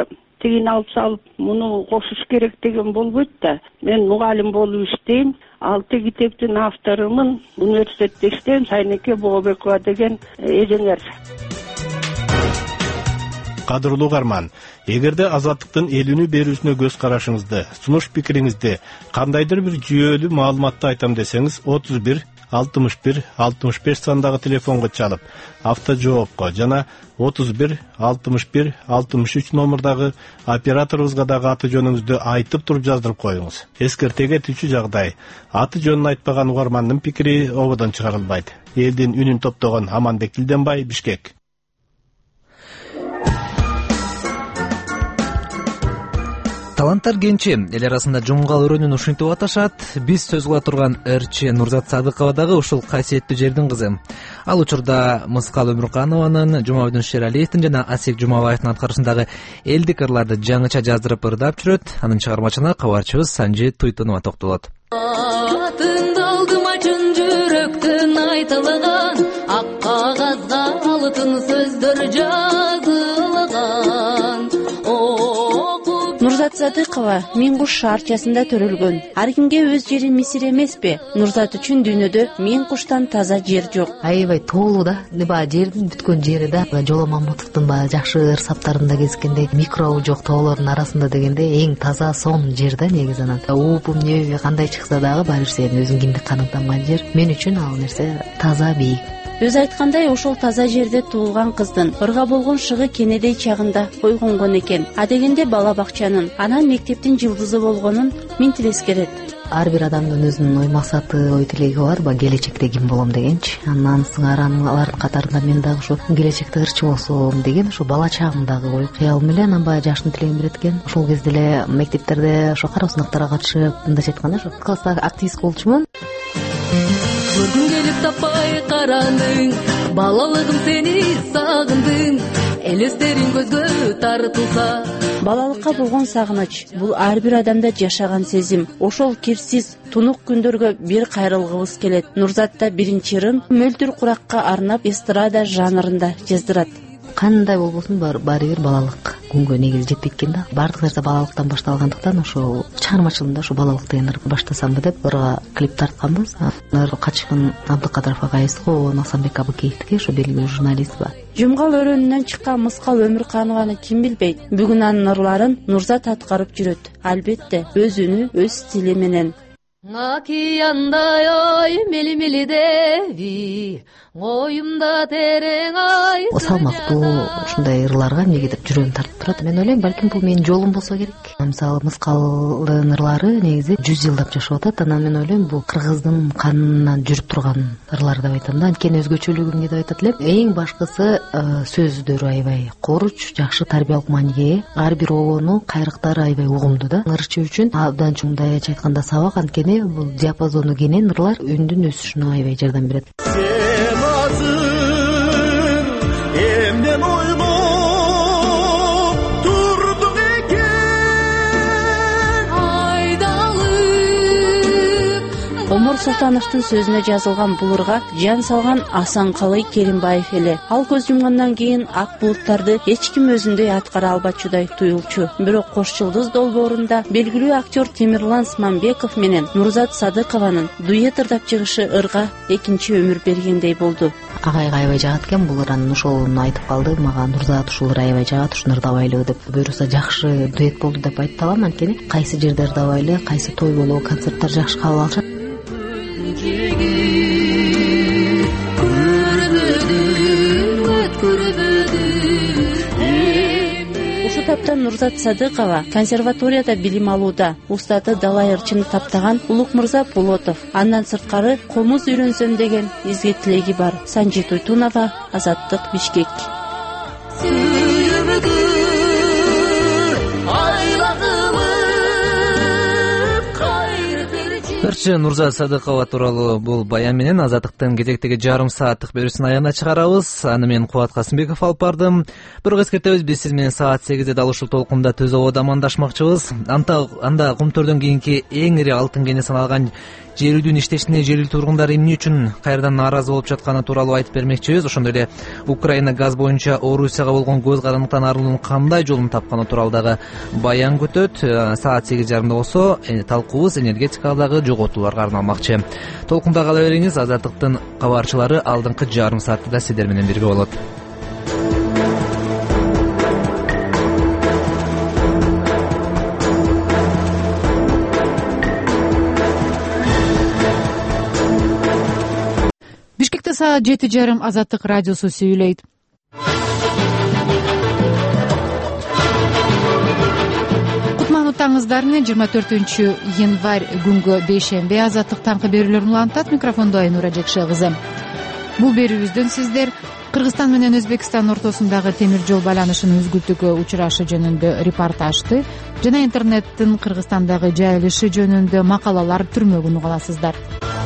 тигини алып салып муну кошуш керек деген болбойт да. Мен мугалим болуп иштейм. Алты китептин авторумун. Университетте иштейм. Сайнеке Бообекова деген эжеңер. Кадырлуу угарман, эгерде азаттыктын элүүнү берүүсүнө көз карашыңызды, сунуш пикириңизди, кандайдыр бир жүйөлүү маалыматты айтам десеңиз, отуз бир алтымыш бир алтымыш беш сандагы телефонго чалып, автожоопко жана отуз бир алтымыш бир алтымыш үч номурдагы операторубузга дагы аты жөнүңүздү айтып туруп жаздырып коюңуз. Эскертеге түчү жагдай. Аты жөнүн айтпаган угармандын пикири ободон чыгарылбайт. Элдин үнүн топтогон Аманбек Тилденбай, Бишкек. Таланттар кенчи эл арасында жумгал өрөөнүн ушинтип аташат. Биз сөз кыла турган РЧ Нурзат Садыкова дагы ушул касиеттүү жердин кызы. Ал учурда Мыскал Өмүрканованын, Жумабайдын Шералиевдин жана Асек Жумабаевдин аткарышындагы элдик ырларды жаңыча жаздырып ырдап жүрөт. Анын чыгармачына кабарчыбыз Санжи Туйтунова токтолот. Алдыма чын жүрөктөн айтылган, ак кагазга алтын сөздөр жазылган. Нурзат Садыкова Мен куш шаарчасында төрөлгөн. Ар кимге өз жери Мисир эмеспи? Нурзат үчүн дүйнөдө Мен куштан таза жер жок. Аябай тоолуу да, баягы жердин бүткөн жери да. Жоло Мамутовдун баягы жакшы ыр саптарында кезиккендей микробу жок тоолордун арасында дегенде эң таза сонун жер да негизи. Анан уупум небеби кандай чыкса дагы баары бир сенин өзүң киндик каның тамган жер. Мен үчүн ал нерсе таза бийик. Өз айткандай ошол таза жерде туулган кыздын ырга болгон шыгы кенедей чагында койгонгон экен. А дегенде бала бакчанын, анан мектептин жылдызы болгонун миң тилескерет. Ар бир адамдын өзүнүн ой максаты, ой тилеги бар, ба келечекте ким болом дегенчи. Андан сыңаран алардын катарында мен дагы ушу келечекте ырчы болсом деген ушу бала чагымдагы ой кыялым эле. Анан баягы жаштын тилегин берет экен. Ошол кезде эле мектептерде ошо кароо сынактарга катышып, мындайча айтканда ошо класстагы активист болчумун. Көргүң келип таппай карандың, балалыгым сени сагындым, элестериң көзгө тартылса. Балалыкка болгон сагыныч бул ар бир адамда жашаган сезим. Ошол кирсиз тунук күндөргө бир кайрылгыбыз келет. Нурзатта биринчи ырын мөлтүр куракка арнап эстрада жанрында жаздырат. Кандай болбосун баары бир балалык күнгө негизи жетпейт экен да. Баардык нерсе балалыктан башталгандыктан ошол чыгармачылыгымда ошо балалык деген ырды баштасамбы деп ырга клип тартканбыз. Качкын Абдыкадыров агайыбызга, Насанбек Абыкеевдике, ошо белгилүү журналист бар. Жумгал өрөөнүнөн чыккан Мыскал Өмүрканованы ким билбейт? Бүгүн анын ырларын Нурзат аткарып жүрөт. Албетте, өз үнү, өз стили менен. Океандай ой мели-мели деби, оюмда терең ай. Салмактуу ушундай ырларга эмнегедир жүрөгүм тартып турат. Мен ойлойм, балким бул менин жолум болсо керек. Мисалы Мыскалдын ырлары негизи жүз жылдап жашап атат. Анан мен ойлойм, бул кыргыздын канынан жүрүп турган ырлар деп айтам да. Анткени өзгөчөлүгү эмне деп айтат элем? Эң башкысы сөздөрү аябай коруч, жакшы тарбиялык мааниге ээ. Ар бир обону, кайрыктары аябай угумдуу да. Ырчы үчүн абдан чоңдайча айтканда сабак, анткени бул диапазону кенен ырлар үндүн өсүшүнө аябай жардам берет. Омор Султановдун сөзүнө жазылган бул ырга жан салган Асанкалый Керимбаев эле. Ал көз жумгандан кийин ак булуттарды эч ким өзүндөй аткара албачудай туюлчу. Бирок Кош жылдыз долбоорунда белгилүү актер Темирлан Смамбеков менен Нурзат Садыкованын дуэт ырдап чыгышы ырга экинчи өмүр бергендей болду. Агайга аябай жагат экен бул ыраны. Ошол айтып калды мага, Нурзат ушул ыр аябай жагат, ушуну ырдабайлы деп. Буюрса жакшы дуэт болду деп айта алам, анткени кайсы жерде ырдабайлы, кайсы той болобу, концерттер жакшы кабыл алышат. Ушул тапта Нурзат Садыкова консерваторияда билим алууда. Устаты далай ырчыны таптаган Улукмырза Полотов. Андан сырткары комуз үйрөнсөм деген изги тилеги бар. Санжи Туйтунова, Азаттык, Бишкек. Бир Жазгычы Нурза Садыкова тууралуу бул баян менен Азаттыктын кезектеги жарым сааттык берүүсүн аягына чыгарабыз. Аны мен Кубат Касымбеков алып бардым. Бирок эскертебиз, биз сиз менен саат сегизде дал ушул толкунда Түз ободо амандашмакчыбыз. Анда анда Кумтөрдөн кийинки эң ири алтын кене саналган жер үйдүн иштешине жергиликтүү тургундар эмне үчүн кайрадан нааразы болуп жатканы тууралуу айтып бермекчибиз. Ошондой эле Украина газ боюнча Орусияга болгон көз карандыктан арылуунун кандай жолун тапканы тууралуу дагы баян күтөт. Саат сегиз жарымда болсо талкуубуз энергетикадагы жоготууларга арналмакчы. Толкунда кала бериңиз. Азаттыктын кабарчылары алдыңкы жарым саатта да сиздер менен бирге болот. Бишкекте саат жети жарым Азаттык радиосу сүйлөйт. Кутман утаңыздар менен жыйырма төртүнчү январь күнгө бейшемби Азаттык таңкы берүүлөрүн улантат. Микрофондо Айнура Жекше кызы. Бул берүүбүздөн сиздер Кыргызстан менен Өзбекстан ортосундагы темир жол байланышынын үзгүлтүккө учурашы жөнүндө репортажды жана интернеттин Кыргызстандагы жайылышы жөнүндө макалалар түрмөгүн уга аласыздар.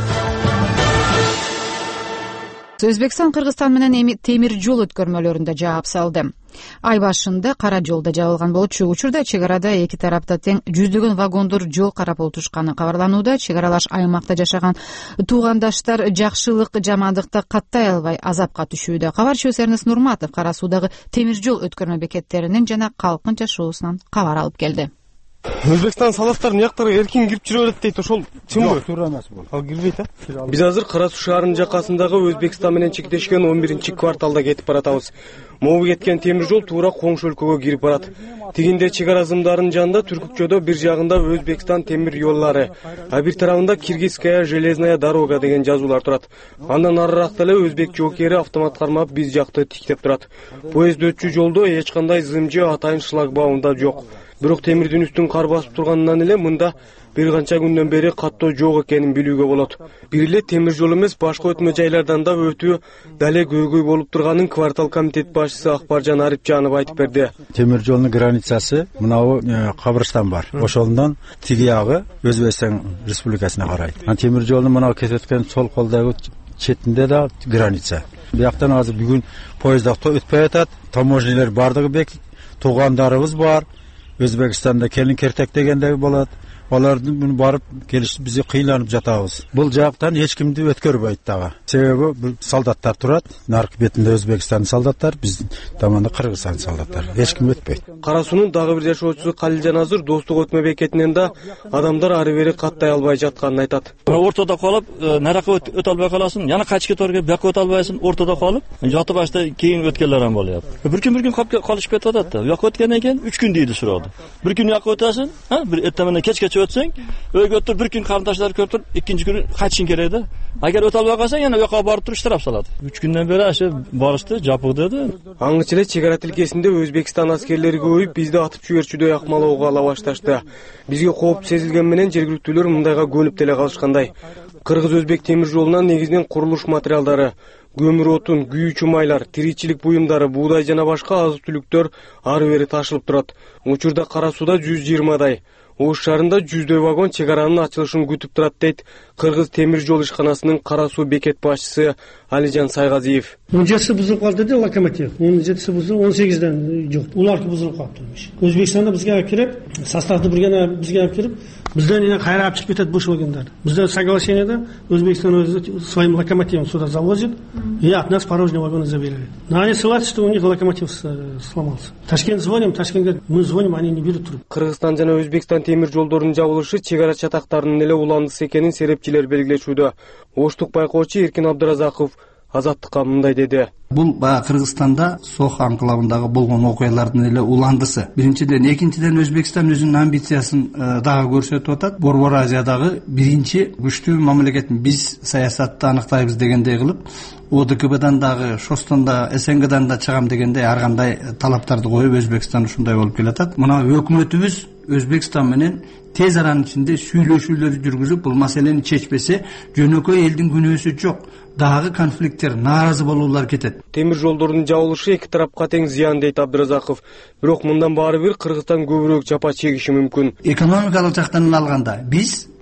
Өзбекстан Кыргызстан менен темир жол өткөрмөлөрүндө жаап салды. Ай башында кара жолдо жабылган болчу. Учурда чек арада эки тарапта тең жүздөгөн вагондор жол карап олтурушканы кабарланууда. Чек аралаш аймакта жашаган туугандаштар жакшылык жамандыкты каттай албай азапка түшүүдө. Кабарчыбыз Эрнест Нурматов кара суудагы темир жол өткөрмө бекеттеринин жана калктын жашоосунан кабар алып келди. Өзбекстан солдаттары мыяктарга эркин кирип жүрө берет дейт. Ошол чынбы? Туура эмес бул. Ал кирбейт, а? Биз азыр Кара Суу шаарынын жакасындагы Өзбекстан менен чектешкен он биринчи кварталда кетип баратабыз. Могу кеткен темир жол туура коңшу өлкөгө кирип барат. Тигинде чек ара зымдарынын жанында түркүкчөдө бир жагында Өзбекстан темир жоллары, а бир тарабында Киргизская железная дорога деген жазуулар турат. Андан нарыраакта эле өзбек жоокери автомат кармап биз жакты тиктеп турат. Поезд өтчү жолдо эч кандай зымжы атайын шлагбаумда жок. Бирок темирдин үстүн кар басып турганынан эле мында бир канча күндөн бери каттоо жок экенин билүүгө болот. Бир эле темир жол эмес, башка өтмө жайлардан да өтүү дале көйгөй болуп турганын квартал комитет башчысы Акбаржан Арипжанов айтып берди. Темир жолдун границасы мынау кабырстан бар. Ошондон тиги ягы Өзбекстан Республикасына карайт. Ан темир жолдун мынау кетип өткөн сол колдогу четинде да граница. Бияктан азыр бүгүн поезддар өтпөй атат. Таможнялар бардыгы бек, туугандарыбыз бар. Өзбекстанда келин кертек дегендеги болот. Алардын барып келишип бизге кыйланып жатабыз. Бул жактан эч кимди өткөрбөйт дагы. Себеби солдаттар турат. Наркы бетинде Өзбекстан солдаттар, биздин таманда Кыргызстан солдаттар. Эч ким өтпөйт. Кара суунун дагы бир жашоочусу Калилжан Азыр достук өтмө бекетинен да адамдар ары бери каттай албай жатканын айтат. Ортодо калып, наракка өтө албай каласың, жана качып кетөргө бакка өтө албайсың, ортодо калып, жатып башта кийин өткөнлөр ам болот. Бир күн бир күн калышып кетип атат да. Бакка өткөндөн кийин үч күн дейди сурады. Бир күн бакка өтөсүң, ha, бир эртең кечке өтсөң, өйгө өтүп бир күн кабындаштар көрүп, экинчи күнү кайтышың керек да. Агер өтө албай калсаң, яна бакка барып туруп штраф салат. үч күндөн бери ашы барышты, жапык деди. Аңчы эле чек ара тилкесинде Өзбекстан аскерлери көбөйүп, бизди атып жиберчүдөй акмалоого ала башташты. Бизге кооп сезилген менен жергиликтүүлөр мындайга көнүп деле калышкандай. Кыргыз-Өзбек темир жолунан негизинен курулуш материалдары, көмүр отун, күйүүчү майлар, тиричилик буюмдары, буудай жана башка азык-түлүктөр ары бери ташылып турат. Учурда Кара сууда жүз жыйырмадай, Ош шаарында жүздөй вагон чек аранын ачылышын күтүп турат дейт Кыргыз темир жол ишканасынын Кара суу бекет башчысы Алижан Сайгазиев. он жетиси бузулуп калды деди локомотив. он жетиси бузулуп, он сегизден жок. Уларкы бузулуп калыптыр. Өзбекстанда бизге алып келип, составды бирге бизге алып келип, бизден эне кайра алып чыгып кетет буш вагондар. Бизде соглашениеде Өзбекстан өзү своим локомотивин сюда завозит, и от нас порожние вагоны забирают. Но они ссылаются, что у них локомотив сломался. Ташкент звоним, Ташкент говорит, мы звоним, они не берут трубку. Кыргызстан жана Өзбекстан темир жолдорунун жабылышы чек ара чатактарынын эле уландысы экенин серепчилер белгилешүүдө. Оштук байкоочу Эркин Абдыразаков Азаттыкка мындай деди. Бул баягы Кыргызстанда Сох анклавындагы болгон окуялардын эле уландысы. Биринчиден, экинчиден Өзбекстан өзүнүн амбициясын дагы көрсөтүп атат. Борбор Азиядагы биринчи күчтүү мамлекет биз саясатты аныктайбыз дегендей кылып, О Д К Б'дан дагы, Шостон да, С Н Г'дан да чыгам дегендей ар кандай талаптарды коюп Өзбекстан ушундай болуп келатат. Мына өкмөтүбүз Өзбекстан менен тез аранын ичинде сүйлөшүүлөрдү жүргүзүп, бул маселени чечпесе, жөнөкөй элдин күнөөсү жок. Дагы конфликттер, нааразы болуулар кетет. Темир жолдордун жабылышы эки тарапка тең зыян дейт Абдыразаков. Бирок мындан баары бир Кыргызстан көбүрөөк жапа чегиши мүмкүн. Экономикалык жактан алганда биз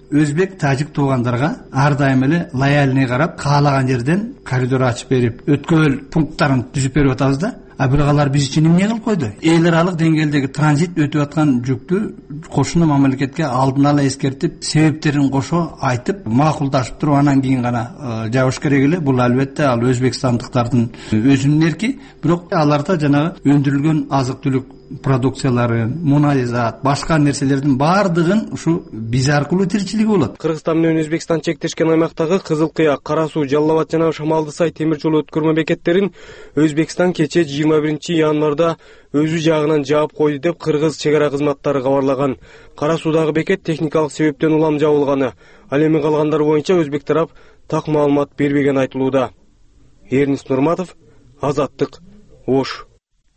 өзбек тажик туугандарга ар дайым эле лояльный карап, каалаган жерден коридор ачып берип, өткөл пункттарын түзүп берип атабыз да. А бирок алар биз үчүн эмне кылып койду? Эл аралык деңгээлдеги транзит өтүп аткан жүктү кошуна мамлекетке алдын ала эскертип, себептерин кошо айтып, макулдашып туруп, анан кийин гана жабыш керек эле. Бул албетте ал өзбекстандыктардын өзүнүн эрки, бирок аларда жанагы өндүрүлгөн азык-түлүк продукциялары, мунай зат, башка нерселердин баардыгын ушу биз аркылуу тиричилиги болот. Кыргызстан менен Өзбекстан чектешкен аймактагы Кызыл Кыя, Кара Суу, Жалал Абад жана Шамалды Сай темир жол өткөрмө бекеттерин Өзбекстан кечээ жыйырма биринчи январда өзү жагынан жаап койду деп кыргыз чек ара кызматтары кабарлаган. Кара Суудагы бекет техникалык себептен улам жабылганы, ал эми калгандар боюнча өзбек тарап так маалымат бербеген айтылууда. Эрнис Нурматов, Азаттык, Ош.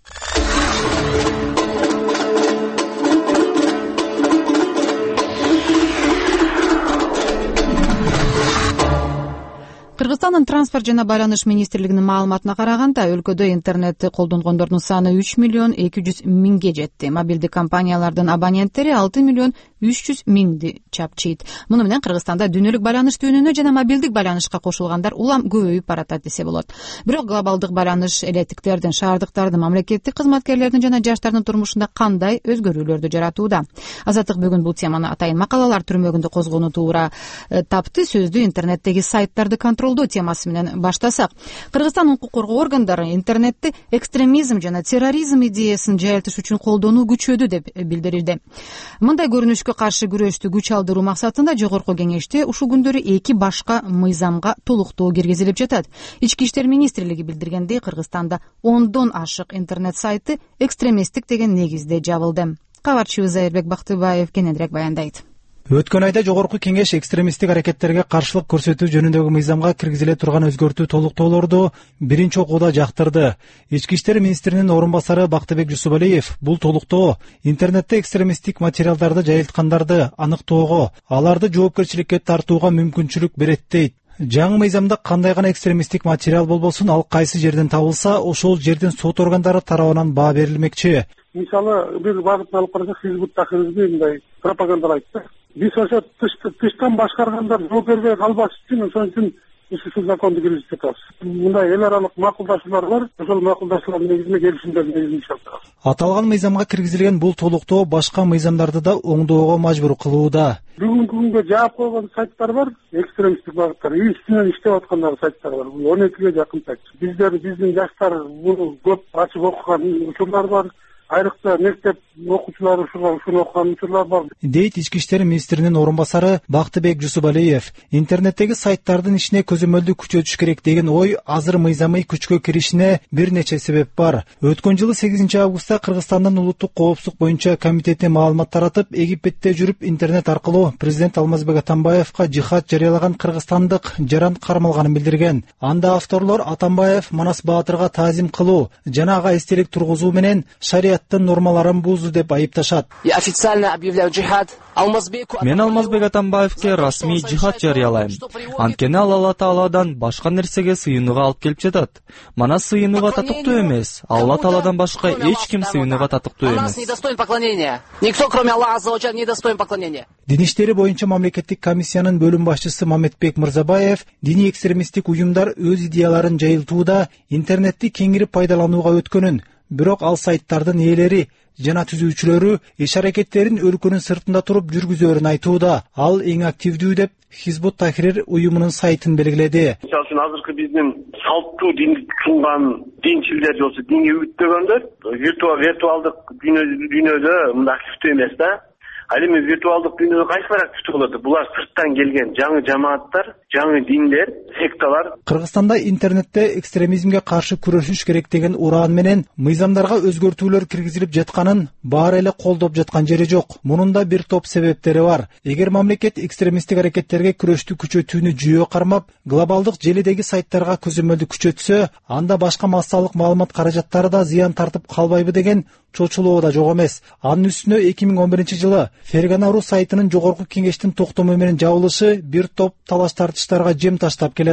Кыргызстандын транспорт жана байланыш министрлигинин маалыматына караганда, өлкөдө интернетти колдонгондордун саны үч миллион эки жүз миңге жетти. Мобилдик компаниялардын абоненттери алты миллион үч жүз миңди чапчыйт. Муну менен Кыргызстанда дүйнөлүк байланыш түнүнө жана мобилдик байланышка кошулгандар улам көбөйүп баратат десе болот. Бирок глобалдык байланыш электиктердин, шаардыктардын, мамлекеттик кызматкерлердин жана жаштардын турмушунда кандай өзгөрүүлөрдү жаратууда? Азаттык бүгүн бул теманы атайын макалалар түрмөгүндө козгонуу туура тапты. Сөздү интернеттеги сайттарды контрол темасы менен баштасак, Кыргызстан укук коргоо органдары интернетти экстремизм жана терроризм идеясын жайылтыш үчүн колдонуу күчөдү деп билдирилди. Мындай көрүнүшкө каршы күрөштү күч алдыруу максатында жогорку кеңеште ушул күндөрү эки башка мыйзамга толуктоо киргизилип жатат. Ички иштер министрлиги билдиргендей, Кыргызстанда ондон ашык интернет сайты экстремисттик деген негизде жабылды. Кабарчыбыз Айырбек Бактыбаев кененирээк баяндайт. Өткөн айда жогорку кеңеш экстремисттик аракеттерге каршылык көрсөтүү жөнүндөгү мыйзамга киргизиле турган өзгөртүү толуктоолорду биринчи окууда жактырды. Ички иштер министринин орун басары Бактыбек Жусупалиев бул толуктоо интернетте экстремисттик материалдарды жайылткандарды аныктоого, аларды жоопкерчиликке тартууга мүмкүнчүлүк берет дейт. Жаңы мыйзамда кандай гана экстремисттик материал болбосун, ал кайсы жерден табылса, ошол жердин сот органдары тарабынан баа берилмекчи. Мисалы, бир багытын алып карасак, Хизбут Тахрирди мындай пропагандалар айтты. Биз ошо тыштан башкаргандар жооп бербей калбаш үчүн ошон үчүн ушул законду киргизип жатабыз. Мындай эл аралык макулдашуулар бар, ошол макулдашуулардын негизинде келишимдердин негизинде иштеп. Аталган мыйзамга киргизилген бул толуктоо башка мыйзамдарды да оңдоого мажбур кылууда. Бүгүнкү күнгө жаап койгон сайттар бар, экстремисттик багыттар, үстүнөн иштеп аткандар сайттар бар. Бул он экиге жакын сайт. Биздер, биздин жаштар муну көп ачып окуган учурлар бар. Айрыкча мектеп окуучулары ушуну окуган учурлар бар. Дейт ички иштер министринин орун басары Бактыбек Жусупалиев. Интернеттеги сайттардын ишине көзөмөлдү күчөтүш керек деген ой азыр мыйзамы күчкө киришине бир нече себеп бар. Өткөн жылы сегизинчи августта Кыргызстандын улуттук коопсуздук боюнча комитетине маалымат таратып, Египетте жүрүп интернет аркылуу президент Алмазбек Атамбаевка жихад жарыялаган кыргызстандык Жаран кармалганын билдирген. Анда авторлор Атамбаев Манас Баатырга таазим кылуу жана ага эстелик тургузуу менен шарият нормаларын бузду деп айыпташат. Мен Алмазбек Атамбаевке расмий жихад жарыялайм. Анткени ал Алла Тааладан башка нерсеге сыйынууга алып келип жатат. Мана сыйынууга татыктуу эмес. Алла Тааладан башка эч ким сыйынууга татыктуу эмес. Никто, кроме Аллаха, не достоин поклонения. Дин иштери боюнча мамлекеттик комиссиянын бөлүм башчысы Мамедбек Мырзабаев дини экстремисттик уюмдар өз идеяларын жайылтууда интернетти кеңири пайдаланууга өткөнүн, бирок ал сайттардын ээлери жана түзүүчүлөрү иш аракеттерин өлкөнүн сыртында туруп жүргүзөөрүн айтууда. Ал эң активдүү деп Хизбут Тахрир уюмунун сайтын белгиледи. Мисалы үчүн азыркы биздин салттуу динди тутунган динчилер же болбосо динге үгүттөгөндөр виртуалдык дүйнөдө мындай активдүү эмес да. Ал эми виртуалдык дүйнөдө кайсылар активдүү болот? Булар сырттан келген жаңы жамааттар, жаңы диндер, секталар. Кыргызстанда интернетте экстремизмге каршы күрөшүш керек деген ураан менен мыйзамдарга өзгөртүүлөр киргизилип жатканын баары эле колдоп жаткан жери жок. Мунун да бир топ себептери бар. Эгер мамлекет экстремисттик аракеттерге күрөштү күчөтүүнү жүйө кармап, глобалдык желидеги сайттарга көзөмөлдү күчөтсө, анда башка массалык маалымат каражаттары да зыян тартып калбайбы деген чочулоо да жок эмес. Анын үстүнө эки миң он биринчи жылы Фергана.ру сайтынын жогорку кеңештин токтому менен жабылышы бир топ талаш тартыштарга жем таштап келатат.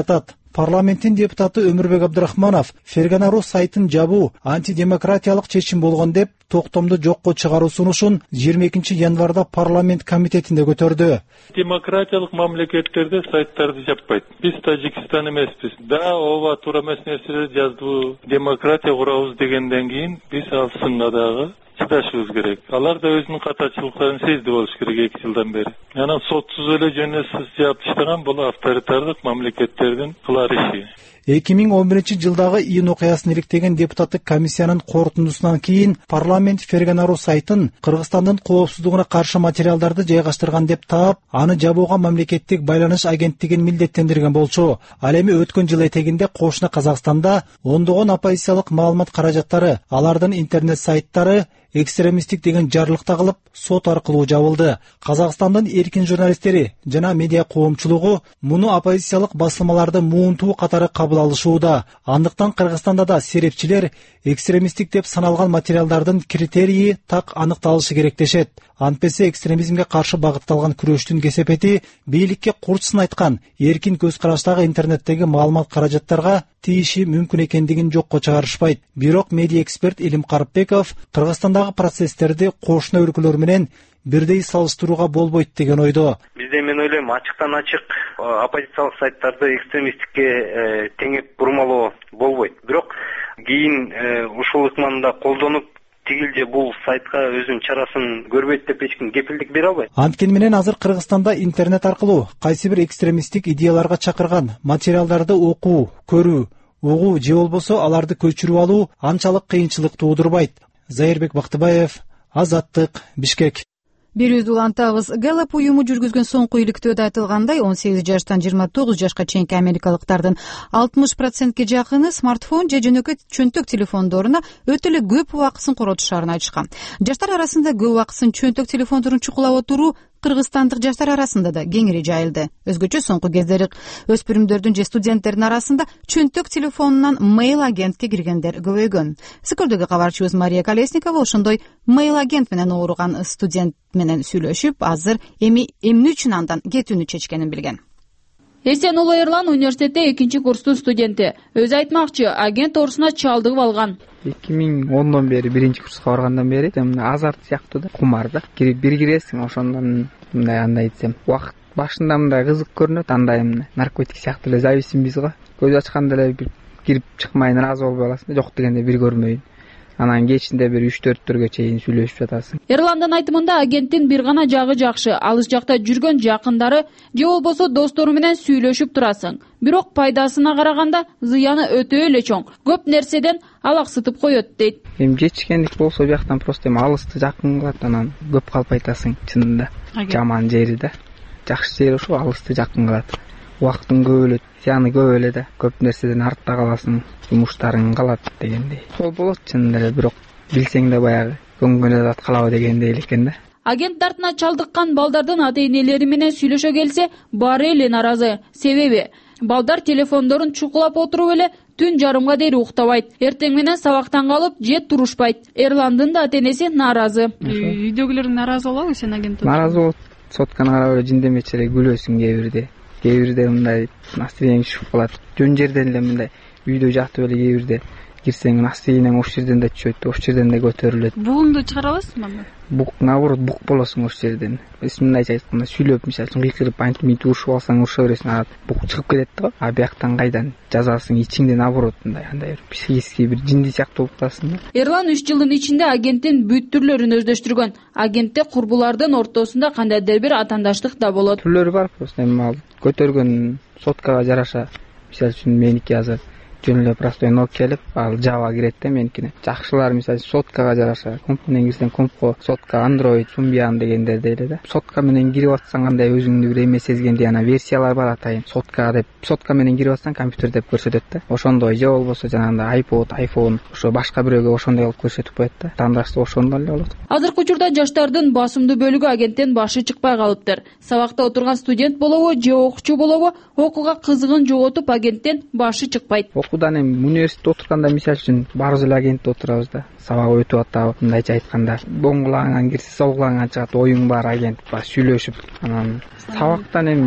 Парламенттин депутаты Өмүрбек Абдрахманов Фергана ру сайтын жабуу антидемократиялык чечим болгон деп токтомду жокко чыгаруу сунушун жыйырма экинчи январда парламент комитетинде көтөрдү. Демократиялык мамлекеттерде сайттарды жаппайт. Биз Тажикстан эмеспиз. Да, ооба туура эмес нерселерди жаздыбы, демократия курабыз дегенден кийин биз ал сынга дагы чыдашыбыз керек. Алар да өзүнүн катачылыктарын сезди болуш керек эки жылдан бери. Анан сотсуз эле жөнөсүз жаап таштаган бул авторитардык мамлекеттердин кылар иши. эки миң он биринчи жылдагы июнь окуясын иликтеген депутаттык комиссиянын корутундусунан кийин парламент Фергана ру сайтын Кыргызстандын коопсуздугуна каршы материалдарды жайгаштырган деп таап, аны жабууга мамлекеттик байланыш агенттигин милдеттендирген болчу. Ал эми өткөн жыл этегинде кошуна Казакстанда ондогон оппозициялык маалымат каражаттары, алардын интернет сайттары экстремисттик деген жарлык тагылып, сот аркылуу жабылды. Казакстандын эркин журналисттери жана медиа коомчулугу муну оппозициялык басылмаларды муунтуу катары кабыл алышууда. Андыктан Кыргызстанда да серепчилер экстремисттик деп саналган материалдардын критерийи так аныкталышы керек дешет. Антпесе экстремизмге каршы багытталган күрөштүн кесепети бийликке курчусын айткан эркин көз караштагы интернеттеги маалымат каражаттарга тийиши мүмкүн экендигин жокко чыгарышпайт. Бирок медиа эксперт Илим Карпбеков Кыргызстандагы процесстерди кошуна өлкөлөр менен бирдей салыштырууга болбойт деген ойдо. Бизде мен ойлойм ачыктан ачык оппозициялык сайттарды экстремисттикке теңеп бурмалоо болбойт. Бирок кийин ушул ыкманда колдонуп тигил же бул сайтка өзүнүн чарасын көрбөйт деп эч ким кепилдик бере албайт. Анткени менен азыр Кыргызстанда интернет аркылуу кайсы бир экстремисттик идеяларга чакырган материалдарды окуу, көрүү, угуу же болбосо аларды көчүрүп алуу анчалык кыйынчылык туудурбайт. Зайырбек Бактыбаев, Азаттык, Бишкек. Берүүбүздү улантабыз. Гэллап уюму жүргүзгөн соңку иликтөөдө айтылгандай, он сегиз жаштан жыйырма тогуз жашка чейинки америкалыктардын алтымыш процентке жакыны смартфон же жөнөкөй чөнтөк телефондоруна өтө эле көп убакытын коротушарын айтышкан. Жаштар арасында көп убакытын чөнтөк телефондорун чукулап отуруу кыргызстандык жаштар арасында да кеңири жайылды. Өзгөчө соңку кездери өспүрүмдөрдүн же студенттердин арасында чөнтөк телефонунан мейл агентке киргендер көбөйгөн. Сыкөлдөгү кабарчыбыз Мария Колесникова ошондой мейл агент менен ооруган студент менен сүйлөшүп, азыр эми эмне үчүн андан кетүүнү чечкенин билген. Эсенуулу Эрлан университетте экинчи курстун студенти. Өзү айтмакчы, агент орусуна чалдыгып алган. эки миң ондон бери биринчи курска баргандан бери мына азарт сыяктуу да, кумар да. Кирип бир киресиң, ошондон мындай андай десем, убакыт башында мындай кызык көрүнөт, андай эмне наркотик сыяктуу эле зависимбиз го. Көз ачканда эле бир кирип чыкмайын, ыраазы болбой каласың да, жок дегенде бир көрмөйүн. Анан кечинде бир үч төрттөргө чейин сүйлөшүп жатасың. Эрландын айтымында агенттин бир гана жагы жакшы, алыс жакта жүргөн жакындары же болбосо достору менен сүйлөшүп турасың. Бирок пайдасына караганда зыяны өтө эле чоң. Көп нерседен алаксытып коет дейт. Эми жетишкендик болсо бияктан просто эми алысты жакын кылат, анан көп калп айтасың чынында. Жаман жери да. Жакшы жери ошо алысты жакын кылат. Убактың көп өлөт, зыяны көп эле да. Көп нерседен артта каласың, жумуштарың калат дегендей. Сол болот чынында эле, бирок билсең да баягы көңгөнө зат калабы дегендей экен да. Агент дартына чалдыккан балдардын ата-энелери менен сүйлөшө келсе, баары эле наразы. Себеби балдар телефондорун чукулап отуруп эле түн жарымга дейин уктабайт. Эртең менен сабактан калып же турушпайт. Эрландын да ата-энеси наразы. Үйдөгүлөр наразы болобу сен агент? Наразы болот. Сотканы карап эле жиндемечи эле күлөсүң кээ бирде. Кээ бирде мындай настроение түшүп калат. Жөн жерден эле мындай үйдө жатып эле кээ бирде кирсең настроениең ош жерден да түшөт, ош жерден да көтөрүлөт. Бугуңду чыгара аласызбы анда? Бук, наоборот, бук болосуң ош жерден. Биз мындайча айтканда сүйлөп, мисалы үчүн кыйкырып, антип мынтип урушуп алсаң уруша бересиң, анан бук чыгып кетет да. А бияктан кайдан жазасың, ичиңде наоборот мындай андай бир психический бир жинди сыяктуу болуп каласың да. Эрлан үч жылдын ичинде агенттин бүт түрлөрүн өздөштүргөн. Агентте курбулардын ортосунда кандайдыр бир атаандаштык да болот. Түрлөрү бар, просто эми ал көтөргөн соткага жараша. Мисалы үчүн меники азыр жөн эле простой Nokia элеп, ал Java кирет да меникине. Жакшылар мисалы соткага жараша, комп менен кирсең компко сотка Android, Symbian дегендер дейли да. Сотка менен кирип атсаң кандай өзүңдү бир эме сезгендей ана версиялар бар атайын. Сотка деп, сотка менен кирип атсаң компьютер деп көрсөтөт да. Ошондой же болбосо жанагындай iPod, iPhone, ошо башка бирөөгө ошондой кылып көрсөтүп коет да. Тандашты ошондой эле болот. Азыркы учурда жаштардын басымдуу бөлүгү агенттен башы чыкпай калыптыр. Сабакта отурган студент болобу же окуучу болобу, окууга кызыгын жоготуп агенттен башы чыкпайт. Окуудан эми университетте отурганда мисалы үчүн баарыбыз эле агентте отурабыз да. Сабак өтүп атабы, мындайча айтканда, оң кулагыңан кирсе сол кулагыңан чыгат, оюң бар агент, баягы сүйлөшүп, анан сабактан эми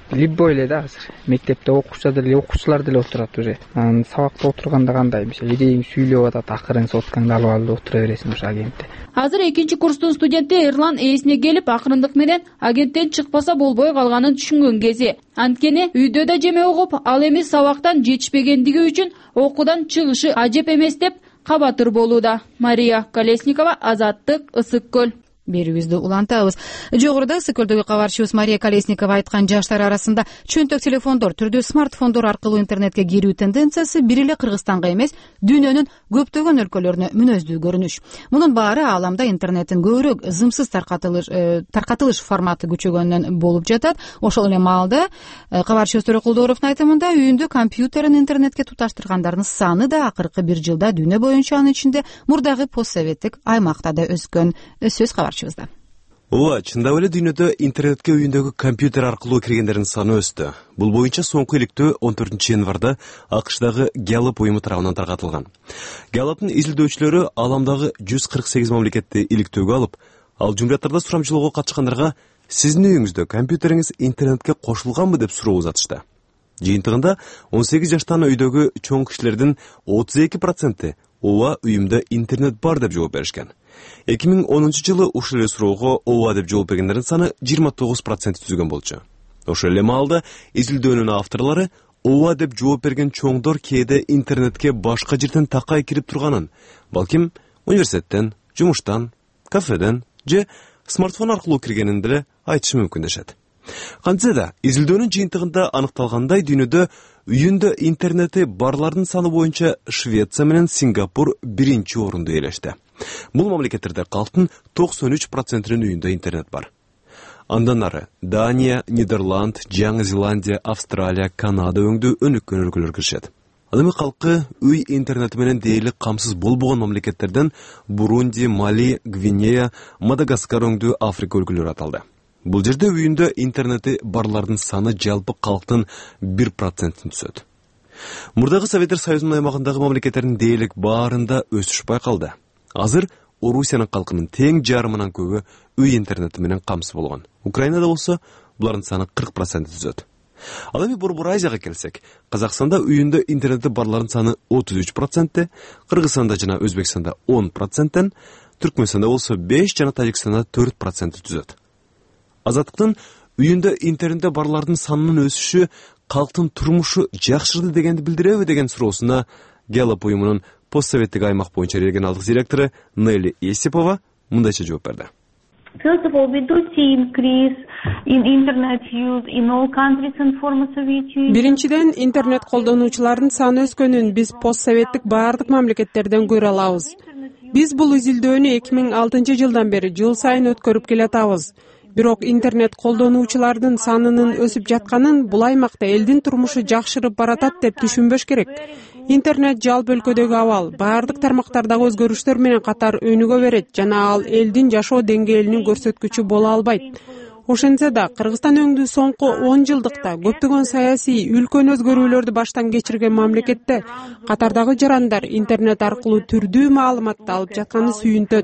любой эле да азыр мектепте окушса деле окуучулар деле отурат уже. Анан сабакта отурганда кандай мисалы идеяң сүйлөп атат, акырын соткаңды алып алып отура бересиң ошо агентте. Азыр экинчи курстун студенти Эрлан ээсине келип, акырындык менен агенттен чыкпаса болбой калганын түшүнгөн кези. Анткени үйдө да жеме угуп, ал эми сабактан жетишпегендиги үчүн окуудан чыгышы ажеп эмес деп кабатыр болууда. Мария Колесникова, Азаттык, Ысык көл. Берүүбүздү улантабыз. Жогоруда Ысык көлдөгү кабарчыбыз Мария Колесникова айткан жаштар арасында чөнтөк телефондор, түрдүү смартфондор аркылуу интернетке кирүү тенденциясы бир эле Кыргызстанга эмес, дүйнөнүн көптөгөн өлкөлөрүнө мүнөздүү көрүнүш. Мунун баары ааламда интернеттин көбүрөөк зымсыз таркатылыш таркатылыш форматы күчөгөнүнөн болуп жатат. Ошол эле маалда кабарчыбыз Төрөкулдууровдун айтымында үйүндө компьютерин интернетке туташтыргандардын саны да акыркы бир жылда дүйнө боюнча, анын ичинде мурдагы постсоветтик аймакта да өскөн. Сөз кабарчыбыз. Ооба, чындап эле дүйнөдө интернетке үйүндөгү компьютер аркылуу киргендердин саны өстү. Бул боюнча соңку иликтөө он төртүнчү январда АКШдагы Gallup уюму тарабынан таркатылган. Gallup-тын изилдөөчүлөрү ааламдагы жүз кырк сегиз мамлекетти иликтөөгө алып, ал жумгаттарда сурамчылоого катышкандарга сиздин үйүңүздө компьютериңиз интернетке кошулганбы деп суроо узатышты. Жыйынтыгында он сегиз жаштан үйдөгү чоң кишилердин отуз эки проценти ооба, үйүмдө интернет бар деп жооп беришкен. эки миң онунчу жылы ушул эле суроого ооба деп жооп бергендердин саны жыйырма тогуз процент түзгөн болчу. Ошол эле маалда изилдөөнүн авторлору ооба деп жооп берген чоңдор кээде интернетке башка жерден такай кирип турганын, балким университеттен, жумуштан, кафеден же смартфон аркылуу киргенин деле айтышы мүмкүн дешет. Кантсе да изилдөөнүн жыйынтыгында аныкталгандай, дүйнөдө үйүндө интернети барлардын саны боюнча Швеция менен Сингапур биринчи орунду ээлешти. Бул мамлекеттерде калктын токсон үч процентинин үйүндө интернет бар. Андан ары Дания, Нидерланд, Жаңы Зеландия, Австралия, Канада өңдүү өнүккөн өлкөлөр киришет. Ал эми калкы үй интернети менен дээрлик камсыз болбогон мамлекеттерден Бурунди, Мали, Гвинея, Мадагаскар өңдүү Африка өлкөлөрү аталды. Бул жерде үйүндө интернети барлардын саны жалпы калктын бир процентин түзөт. Мурдагы Советтер Союзунун аймагындагы мамлекеттердин дээрлик баарында өсүш байкалды. Азыр Орусиянын калкынын тең жарымынан көбү үй интернети менен камсыз болгон. Украинада болсо булардын саны кырк процент түзөт. Ал эми Борбор Азияга келсек, Казакстанда үйүндө интернети барлардын саны отуз үч процент, Кыргызстанда жана Өзбекстанда он процент, Түркмөнстанда болсо беш жана Тажикстанда төрт процент түзөт. Азаттыктын үйүндө интернетте барлардын санынын өсүшү калктын турмушу жакшырды дегенди билдиреби деген суроосуна Gallup уюмунун постсоветтик аймак боюнча регионалдык директору Нелли Есипова мындайча жооп берди. First of all, we do see increase in internet use in all countries and former Soviet Union. Биринчиден, интернет колдонуучулардын саны өскөнүн биз постсоветтик баардык мамлекеттерден көрө алабыз. Биз бул изилдөөнү эки миң алтынчы жылдан бери жыл сайын өткөрүп келатабыз. Бирок интернет колдонуучулардын санынын өсүп жатканын бул аймакта элдин турмушу жакшырып баратат деп түшүнбөш керек. Интернет жалпы өлкөдөгү абал баардык тармактардагы өзгөрүштөр менен катар өнүгө берет жана ал элдин жашоо деңгээлинин көрсөткүчү боло албайт. Ошентсе да Кыргызстан өңдүү соңку он жылдыкта көптөгөн саясий үлкөн өзгөрүүлөрдү баштан кечирген мамлекетте катардагы жарандар интернет аркылуу түрдүү маалыматты алып жатканы сүйүнтөт.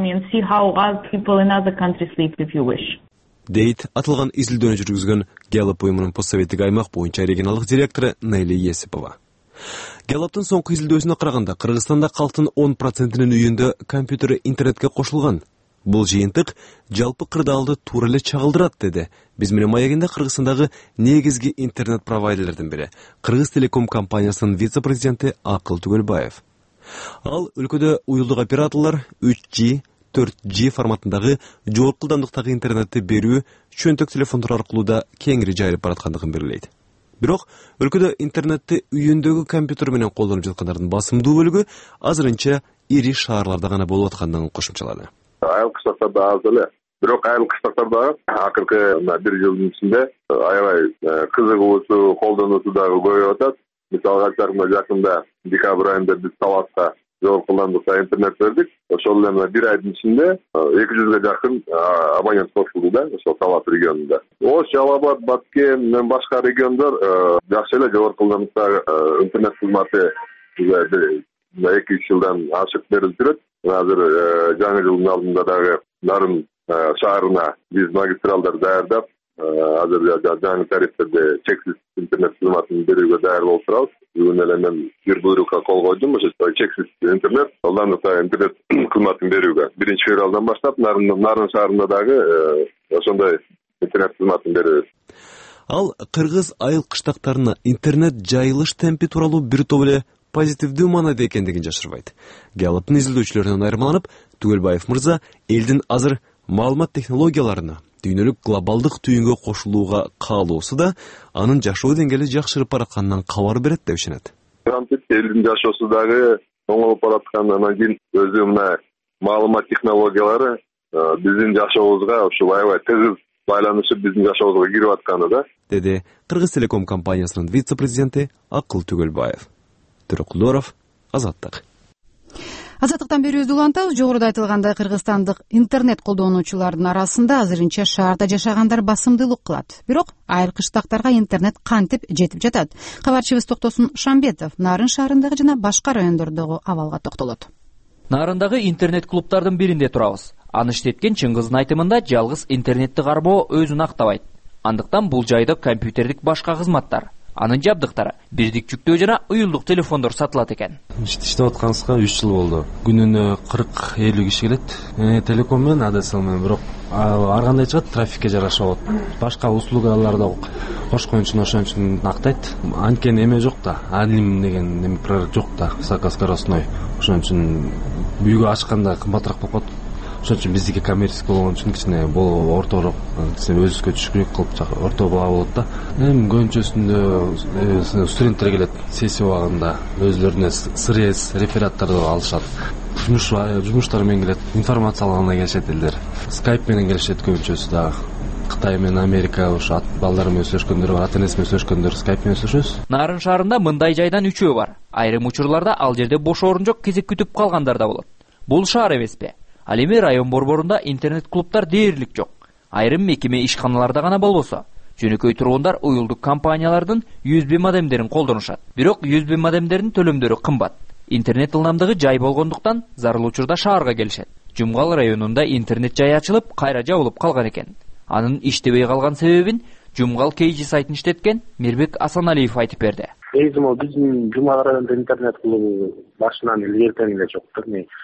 Дейт атылган изилдөөнү жүргүзгөн Gallup уюмунун постсоветтик аймак боюнча регионалдык директору Нелли Есипова. Gallup-тын соңку изилдөөсүнө караганда Кыргызстанда калктын он процентинин үйүндө компьютери интернетке кошулган. Бул жыйынтык жалпы кырдаалды туура эле чагылдырат, деди биз менен маегинде Кыргызстандагы негизги интернет провайдерлердин бири Кыргыз Телеком компаниясынын вице-президенти Акыл Түгөлбаев. Ал өлкөдө уюлдук операторлор үч джи, төрт джи форматындагы жогорку ылдамдыктагы интернетти берүү чөнтөк телефондор аркылуу да кеңири жайылып бараткандыгын белгилейт. Бирок өлкөдө интернетти үйүндөгү компьютер менен колдонуп жаткандардын басымдуу бөлүгү азырынча ири шаарларда гана болуп аткандыгын кошумчалады. Айыл кыштактарда аз эле. Бирок айыл кыштактарда акыркы бир жылдын ичинде аябай кызыгуусу, колдонуусу дагы көбөйүп атат. Мисалга айтсак, жакында декабрь айында биз Таласта жогорку ылдамдыкта интернет бердик. Ошол эле бир айдын ичинде эки жүзгө жакын абонент кошулду да, ошол Талас регионунда. Ош, Жалал Абад, Баткен менен башка региондор жакшы эле жогорку ылдамдыкта интернет кызматы эки үч жылдан ашык берилип жүрөт. Азыр жаңы жылдын алдында дагы Нарын шаарына биз магистралдар даярдап, азыр жаңы тарифтерде чексиз интернет кызматын берүүгө даяр болуп турабыз. Бүгүн эле мен бир буйрукка кол койдум, ошо чексиз интернет, алдандыкта интернет кызматын берүүгө. биринчи февралдан баштап Нарын шаарында дагы ошондой интернет кызматын беребиз. Ал кыргыз айыл кыштактарына интернет жайылыш темпи тууралуу бир топ эле позитивдүү маанайда экендигин жашырбайт. Галлаптын изилдөөчүлөрүнөн айырмаланып, Түгөлбаев мырза элдин азыр маалымат технологияларына, дүйнөлүк глобалдык түйүнгө кошулууга каалоосу да анын жашоо деңгээли жакшырып баратканынан кабар берет деп ишенет. Элдин жашоосу дагы оңолуп бараткан, анан кийин өзү мына маалымат технологиялары биздин жашообузга ушул аябай тыгыз байланышып биздин жашообузга кирип атканы да, деди Кыргыз Телеком компаниясынын вице-президенти Акыл Түгөлбаев. Түрөкулдоров, Азаттык. Азаттыктан берүүбүздү улантабыз. Жогоруда айтылгандай, кыргызстандык интернет колдонуучулардын арасында азырынча шаарда жашагандар басымдуулук кылат. Бирок айыл кыштактарга интернет кантип жетип жатат? Кабарчыбыз Токтосун Шамбетов Нарын шаарындагы жана башка райондордогу абалга токтолот. Нарындагы интернет клубтардын биринде турабыз. Аны иштеткен Чыңгыздын айтымында жалгыз интернетти кармоо өзүн актабайт. Андыктан бул жайда компьютердик башка кызматтар, анын жабдыктары, бирдик жүктөө жана уюлдук телефондор сатылат экен. Иштеп атканыбызга үч жыл болду. Күнүнө кырк элүү киши келет. Телеком менен А Д S L менен, бирок ар кандай чыгат, трафикке жараша болот. Башка услугаларды кошкон үчүн ошон үчүн актайт. Анткени эме жок да, Анлим деген эме жок да, высокоскоростной. Ошон үчүн үйгө ачканда кымбатыраак болот. Ошон үчүн биздики коммерческий болгон үчүн кичине бул ортороок, өзүбүзгө түшкүнөк кылып орто баа болот да. Эми көбүнчөсүндө студенттер келет, сессия убагында өзлөрүнө сырез рефераттарды алышат. Жумуш жумуштар менен келет, информация алганда келишет элдер. Skype менен келишет көбүнчөсү да. Кытай менен Америка ошо балдар менен сөйлөшкөндөр бар, ата энеси менен сөйлөшкөндөр Skype менен сөйлөшөбүз. Нарын шаарында мындай жайдан үчөө бар. Айрым учурларда ал жерде бош орун жок, кезек күтүп калгандар да болот. Бул шаар эмеспи? Ал эми район борборунда интернет клубтар дээрлик жок. Айрым мекеме ишканаларда гана болбосо, жөнөкөй тургундар уюлдук компаниялардын ю эс би модемдерин колдонушат. Бирок ю эс би модемдердин төлөмдөрү кымбат. Интернет ылдамдыгы жай болгондуктан зарыл учурда шаарга келишет. Жумгал районунда интернет жай ачылып, кайра жабылып калган экен. Анын иштебей калган себебин Жумгал Кейжи сайтын иштеткен Мирбек Асаналиев айтып берди. Негизи могу биздин Жумгал районунда интернет клубу башынан илгертен эле жоктур.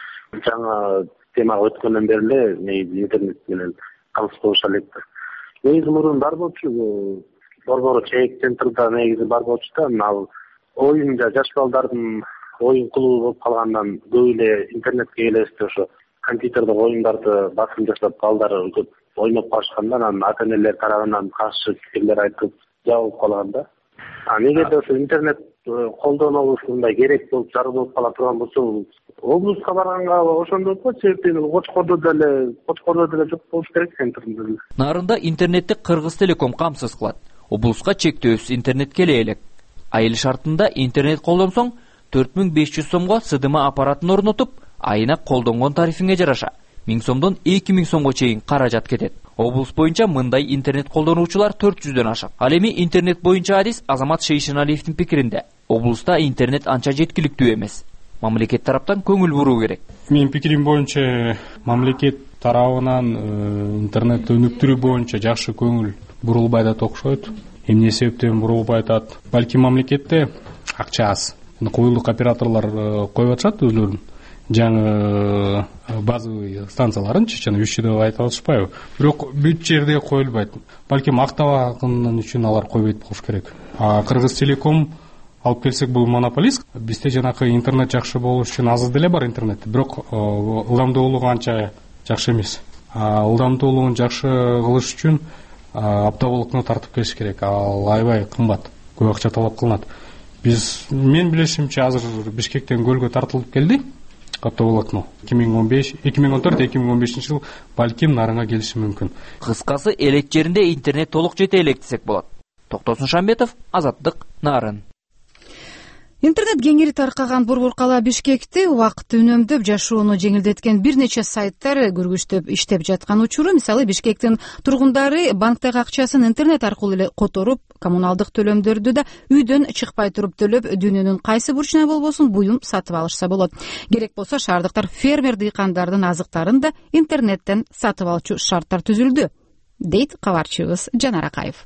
Жаңа темага өткөндөн бери эле негизи интернет менен калыс болуша элек. Негизи мурун бар болчу, борбору чек центрда негизи бар болчу да, ал оюнда жаш балдардын оюн клубу болуп калгандан көп эле интернетке келесиз, ошо компьютерде оюндарды басым жасап балдар көп ойноп калышканда, анан ата энелер тарабынан каршы пикирлер айтып жабылып калган да. А негеде ошо интернет колдонобуз мындай керек болуп зарыл болуп кала турган болсо, облуска барганга ошондой болот, себеби Кочкордо деле Кочкордо деле жок болуш керек интернет. Нарында интернетти Кыргыз Телеком камсыз кылат. Облуска чектөөсүз интернет келе элек. Айыл шартында интернет колдонсоң төрт миң беш жүз сомго С Д М аппаратын орнотуп, айына колдонгон тарифиңе жараша миң сомдон эки миң сомго чейин каражат кетет. Облус боюнча мындай интернет колдонуучулар төрт жүздөн ашат. Ал эми интернет боюнча адис Азамат Шейшиналиевдин пикиринде, облуста интернет анча жеткиликтүү эмес. Мамлекет тараптан көңүл буруу керек. Менин пикирим боюнча мамлекет тарабынан интернетти өнүктүрүү боюнча жакшы көңүл бурулбай да окшойт. Эмне себептен бурулбай атат? Балки мамлекетте акча аз. Коюлдук операторлор коюп атышат өзлөрүнүн жаңы базовый станцияларынчы, жана үч деп айтып атышпайбы? Бирок бүт жерде коюлбайт. Балким актабаган үчүн алар койбойт болуш керек. А Кыргыз Телеком алып келсек, бул монополист. Бизде жанакы интернет жакшы болуш үчүн аз деле бар интернет, бирок ылдамдуулугу анча жакшы эмес. А ылдамдуулугун жакшы кылыш үчүн оптоволокно тартып келиш керек. Ал аябай кымбат, көп акча талап кылынат. Биз мен билишимче азыр Бишкектен көлгө тартылып келди оптоволокно. эки миң он беш эки миң он төрт эки миң он бешинчи жыл балким Нарынга келиши мүмкүн. Кыскасы, элек жеринде интернет толук жете элек десек болот. Токтосун Шамбетов, Азаттык, Нарын. Интернет кеңири таркаган Борбор кала Бишкекти убакытты үнөмдөп жашоону жеңилдеткен бир нече сайттар көргүчтөп иштеп жаткан учуру, мисалы Бишкектин тургундары банктагы акчасын интернет аркылуу эле которуп, коммуналдык төлөмдөрдү да үйдөн чыкпай туруп төлөп, дүйнөнүн кайсы бурчуна болбосун буюм сатып алышса болот. Керек болсо шаардыктар фермер дыйкандардын азыктарын да интернеттен сатып алчу шарттар түзүлдү. дейт кабарчыбыз Жанар Акаев.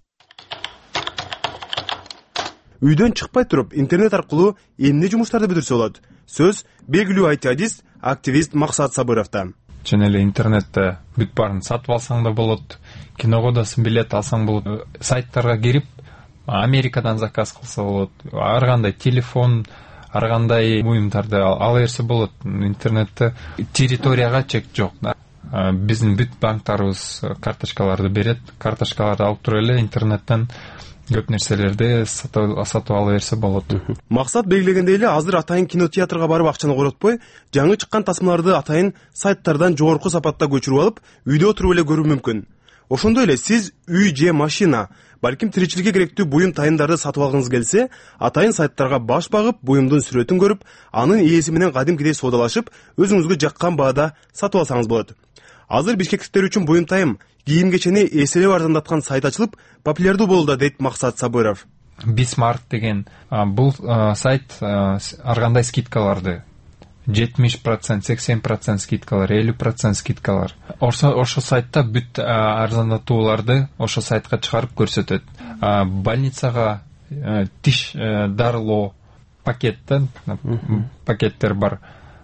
Үйдөн чыкпай туруп интернет аркылуу эмне жумуштарды бүтүрсө болот? Сөз белгилүү ай ти адист, активист Максат Сабыровдо. Жана эле интернетте бүт баарын сатып алсаң да болот, киного да билет алсаң болот, сайттарга кирип Америкадан заказ кылса болот, ар кандай телефон, ар кандай буюмдарды ала берсе болот. Интернетте территорияга чек жок. Биздин бүт банктарыбыз карточкаларды берет, карточкаларды алып туруп эле интернеттен көп нерселерди сатып ала берсе болот. Максат белгилегендей эле азыр атайын кинотеатрга барып акчаны коротпой, жаңы чыккан тасмаларды атайын сайттардан жогорку сапатта көчүрүп алып, үйдө отуруп эле көрүү мүмкүн. Ошондой эле сиз үй же машина, балким тиричиликке керектүү буюм тайындарды сатып алгыңыз келсе, атайын сайттарга баш багып, буюмдун сүрөтүн көрүп, анын ээси менен кадимкидей соодалашып, өзүңүзгө жаккан баада сатып алсаңыз болот. Азыр бишкектиктер үчүн буюм тайым, кийим кечени эселеп арзандаткан сайт ачылып, популярдуу болууда, дейт Максат Сабыров. Бисмарт деген бул сайт ар кандай скидкаларды жетимиш процент, сексен процент скидкалар, элүү процент скидкалар. Ошо ошо сайтта бүт арзандатууларды ошо сайтка чыгарып көрсөтөт. Больницага тиш дарылоо пакеттен пакеттер бар.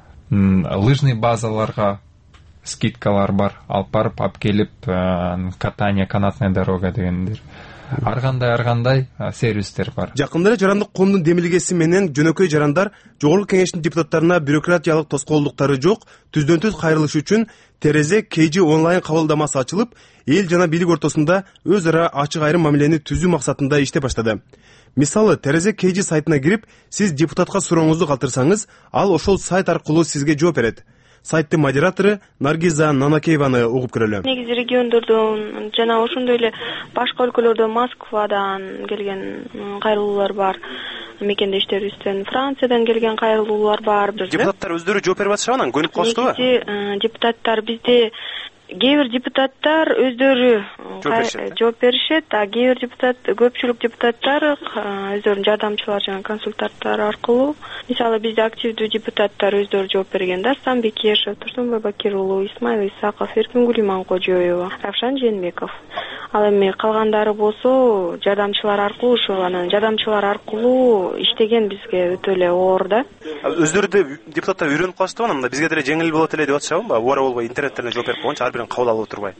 Лыжный базаларга скидкалар бар. Алып барып, алып келип, катание, канатная дорога дегендер. Ар кандай ар кандай сервистер бар. Жакында эле жарандык коомдун демилгеси менен жөнөкөй жарандар жогорку кеңештин депутаттарына бюрократиялык тоскоолдуктары жок, түздөн түз кайрылыш үчүн терезе кей жи онлайн кабылдамасы ачылып, эл жана бийлик ортосунда өз ара ачык айрым мамилени түзүү максатында иштеп баштады. Мисалы, терезе кей жи сайтына кирип, сиз депутатка сурооңузду калтырсаңыз, ал ошол сайт аркылуу сизге жооп берет. Сайттын модератору Наргиза Нанакееваны угуп көрөлү. Негизи региондордон жана ошондой эле башка өлкөлөрдөн, Москвадан келген кайрылуулар бар. Мекендештерибизден Франциядан келген кайрылуулар бар. Депутаттар өздөрү жооп берип атышабы, анан көнүп калыштыбы? Негизи депутаттар бизде кээ бир депутаттар өздөрү жооп беришет, а кээ бир депутат, көпчүлүк депутаттар өздөрүнүн жардамчылары жана консультанттар аркылуу, мисалы бизде активдүү депутаттар өздөрү жооп берген: Дарстан Бекешев, Турсунбай Бакир уулу, Исмаил Исаков, Эркингүл Иманкожоева, Равшан Жээнбеков. Ал эми калгандары болсо жардамчылар аркылуу, ошол анан жардамчылар аркылуу иштеген бизге өтө эле оор да. Өздөрү депутаттар үйрөнүп калыштыбы, анан бизге деле жеңил болот эле деп атышабы? Убара болбой интернеттен жооп берип койгончу ар бирин кабыл алып отурбай.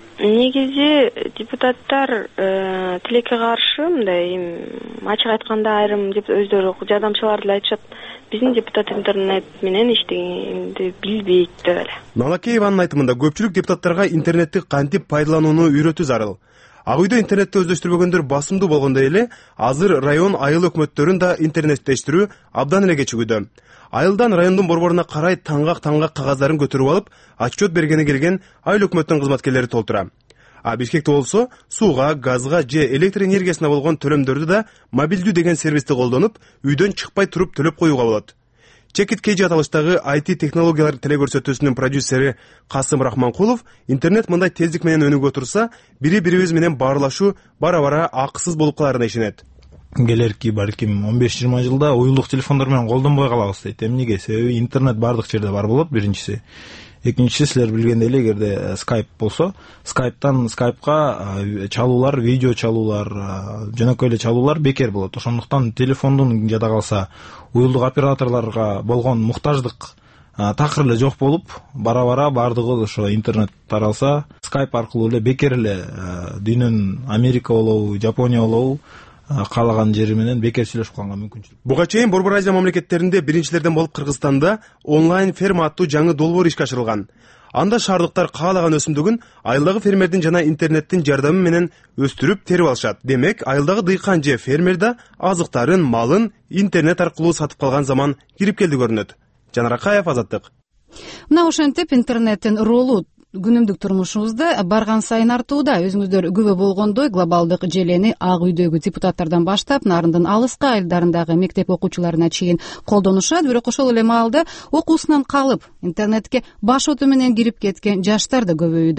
Негизи депутаттар тилекке каршы, мындай эми ачык айтканда айрым өздөрү жардамчылар деле айтышат: биздин депутат интернет менен иштегенди билбейт деп эле. Нанакееванын айтымында көпчүлүк депутаттарга интернетти кантип пайдаланууну үйрөтүү зарыл. Ак үйдө интернетти өздөштүрбөгөндөр басымдуу болгондой эле, азыр район айыл өкмөттөрүн да интернеттештирүү абдан эле кечигүүдө. Айылдан райондун борборуна карай таңгак-таңгак кагаздарын көтөрүп алып, отчет бергени келген айыл өкмөттүн кызматкерлери толтура. А Бишкекте болсо, сууга, газга же электр энергиясына болгон төлөмдөрдү да мобилдүү деген сервисти колдонуп, үйдөн чыкпай туруп төлөп коюуга болот. Чекит кей жи аталыштагы ай ти технологиялар телекөрсөтүүсүнүн продюсери Касым Рахманкулов интернет мындай тездик менен өнүгүп отурса, бири-бирибиз менен баарлашуу бара-бара акысыз болуп каларына ишенет. Келерки балким он беш жыйырма жылда уюлдук телефондор менен колдонбой калабыз дейт. Эмнеге? Себеби интернет бардык жерде бар болот, биринчиси. Экинчиси, силер билгендей эле, эгерде Skype болсо, Skype'тан Skype'ка чалуулар, видео чалуулар, жөнөкөй эле чалуулар бекер болот. Ошондуктан телефондун жада калса уюлдук операторлорго болгон муктаждык такыр эле жок болуп, бара-бара бардыгы ошо интернет таралса, Skype аркылуу эле бекер эле дүйнөнүн Америка болобу, Жапония болобу каалаган жери менен бекер сүйлөшүп калганга мүмкүнчүлүк. Буга чейин Борбор Азия мамлекеттеринде биринчилерден болуп Кыргызстанда онлайн ферма аттуу жаңы долбоор ишке ашырылган. Анда шаардыктар каалаган өсүмдүгүн айылдагы фермердин жана интернеттин жардамы менен өстүрүп терип алышат. Демек, айылдагы дыйкан же фермер да азыктарын, малын интернет аркылуу сатып калган заман кирип келди көрүнөт. Жанар Акаев, Азаттык. Мына ошентип интернеттин ролу күнүмдүк турмушубузда барган сайын артууда. Өзүңүздөр күбө болгондой, глобалдык желени Ак үйдөгү депутаттардан баштап, нарындын алыскы айылдарындагы мектеп окуучуларына чейин колдонушат. Бирок ошол эле маалда окуусунан калып, интернетке баш оту менен кирип кеткен жаштар да көбөйүүдө.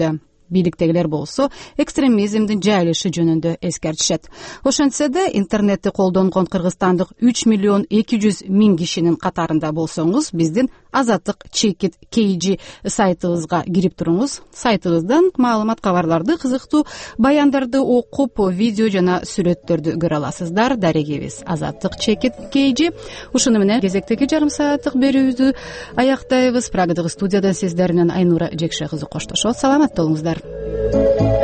бийликтегилер болсо экстремизмдин жайылышы жөнүндө эскертишет. Ошентсе да интернетти колдонгон кыргызстандык үч миллион эки жүз миң кишинин катарында болсоңуз, биздин Азаттык чекит kg сайтыбызга кирип туруңуз. Сайтыбыздан маалымат, кабарларды, кызыктуу баяндарды окуп, видео жана сүрөттөрдү көрө аласыздар. Дарегибиз Азаттык чекит kg. Ушуну менен кезектеги жарым сааттык берүүбүздү аяктайбыз. Прагадагы студиядан сиздер менен Айнура Жекше кызы коштошот. Саламатта болуңуздар.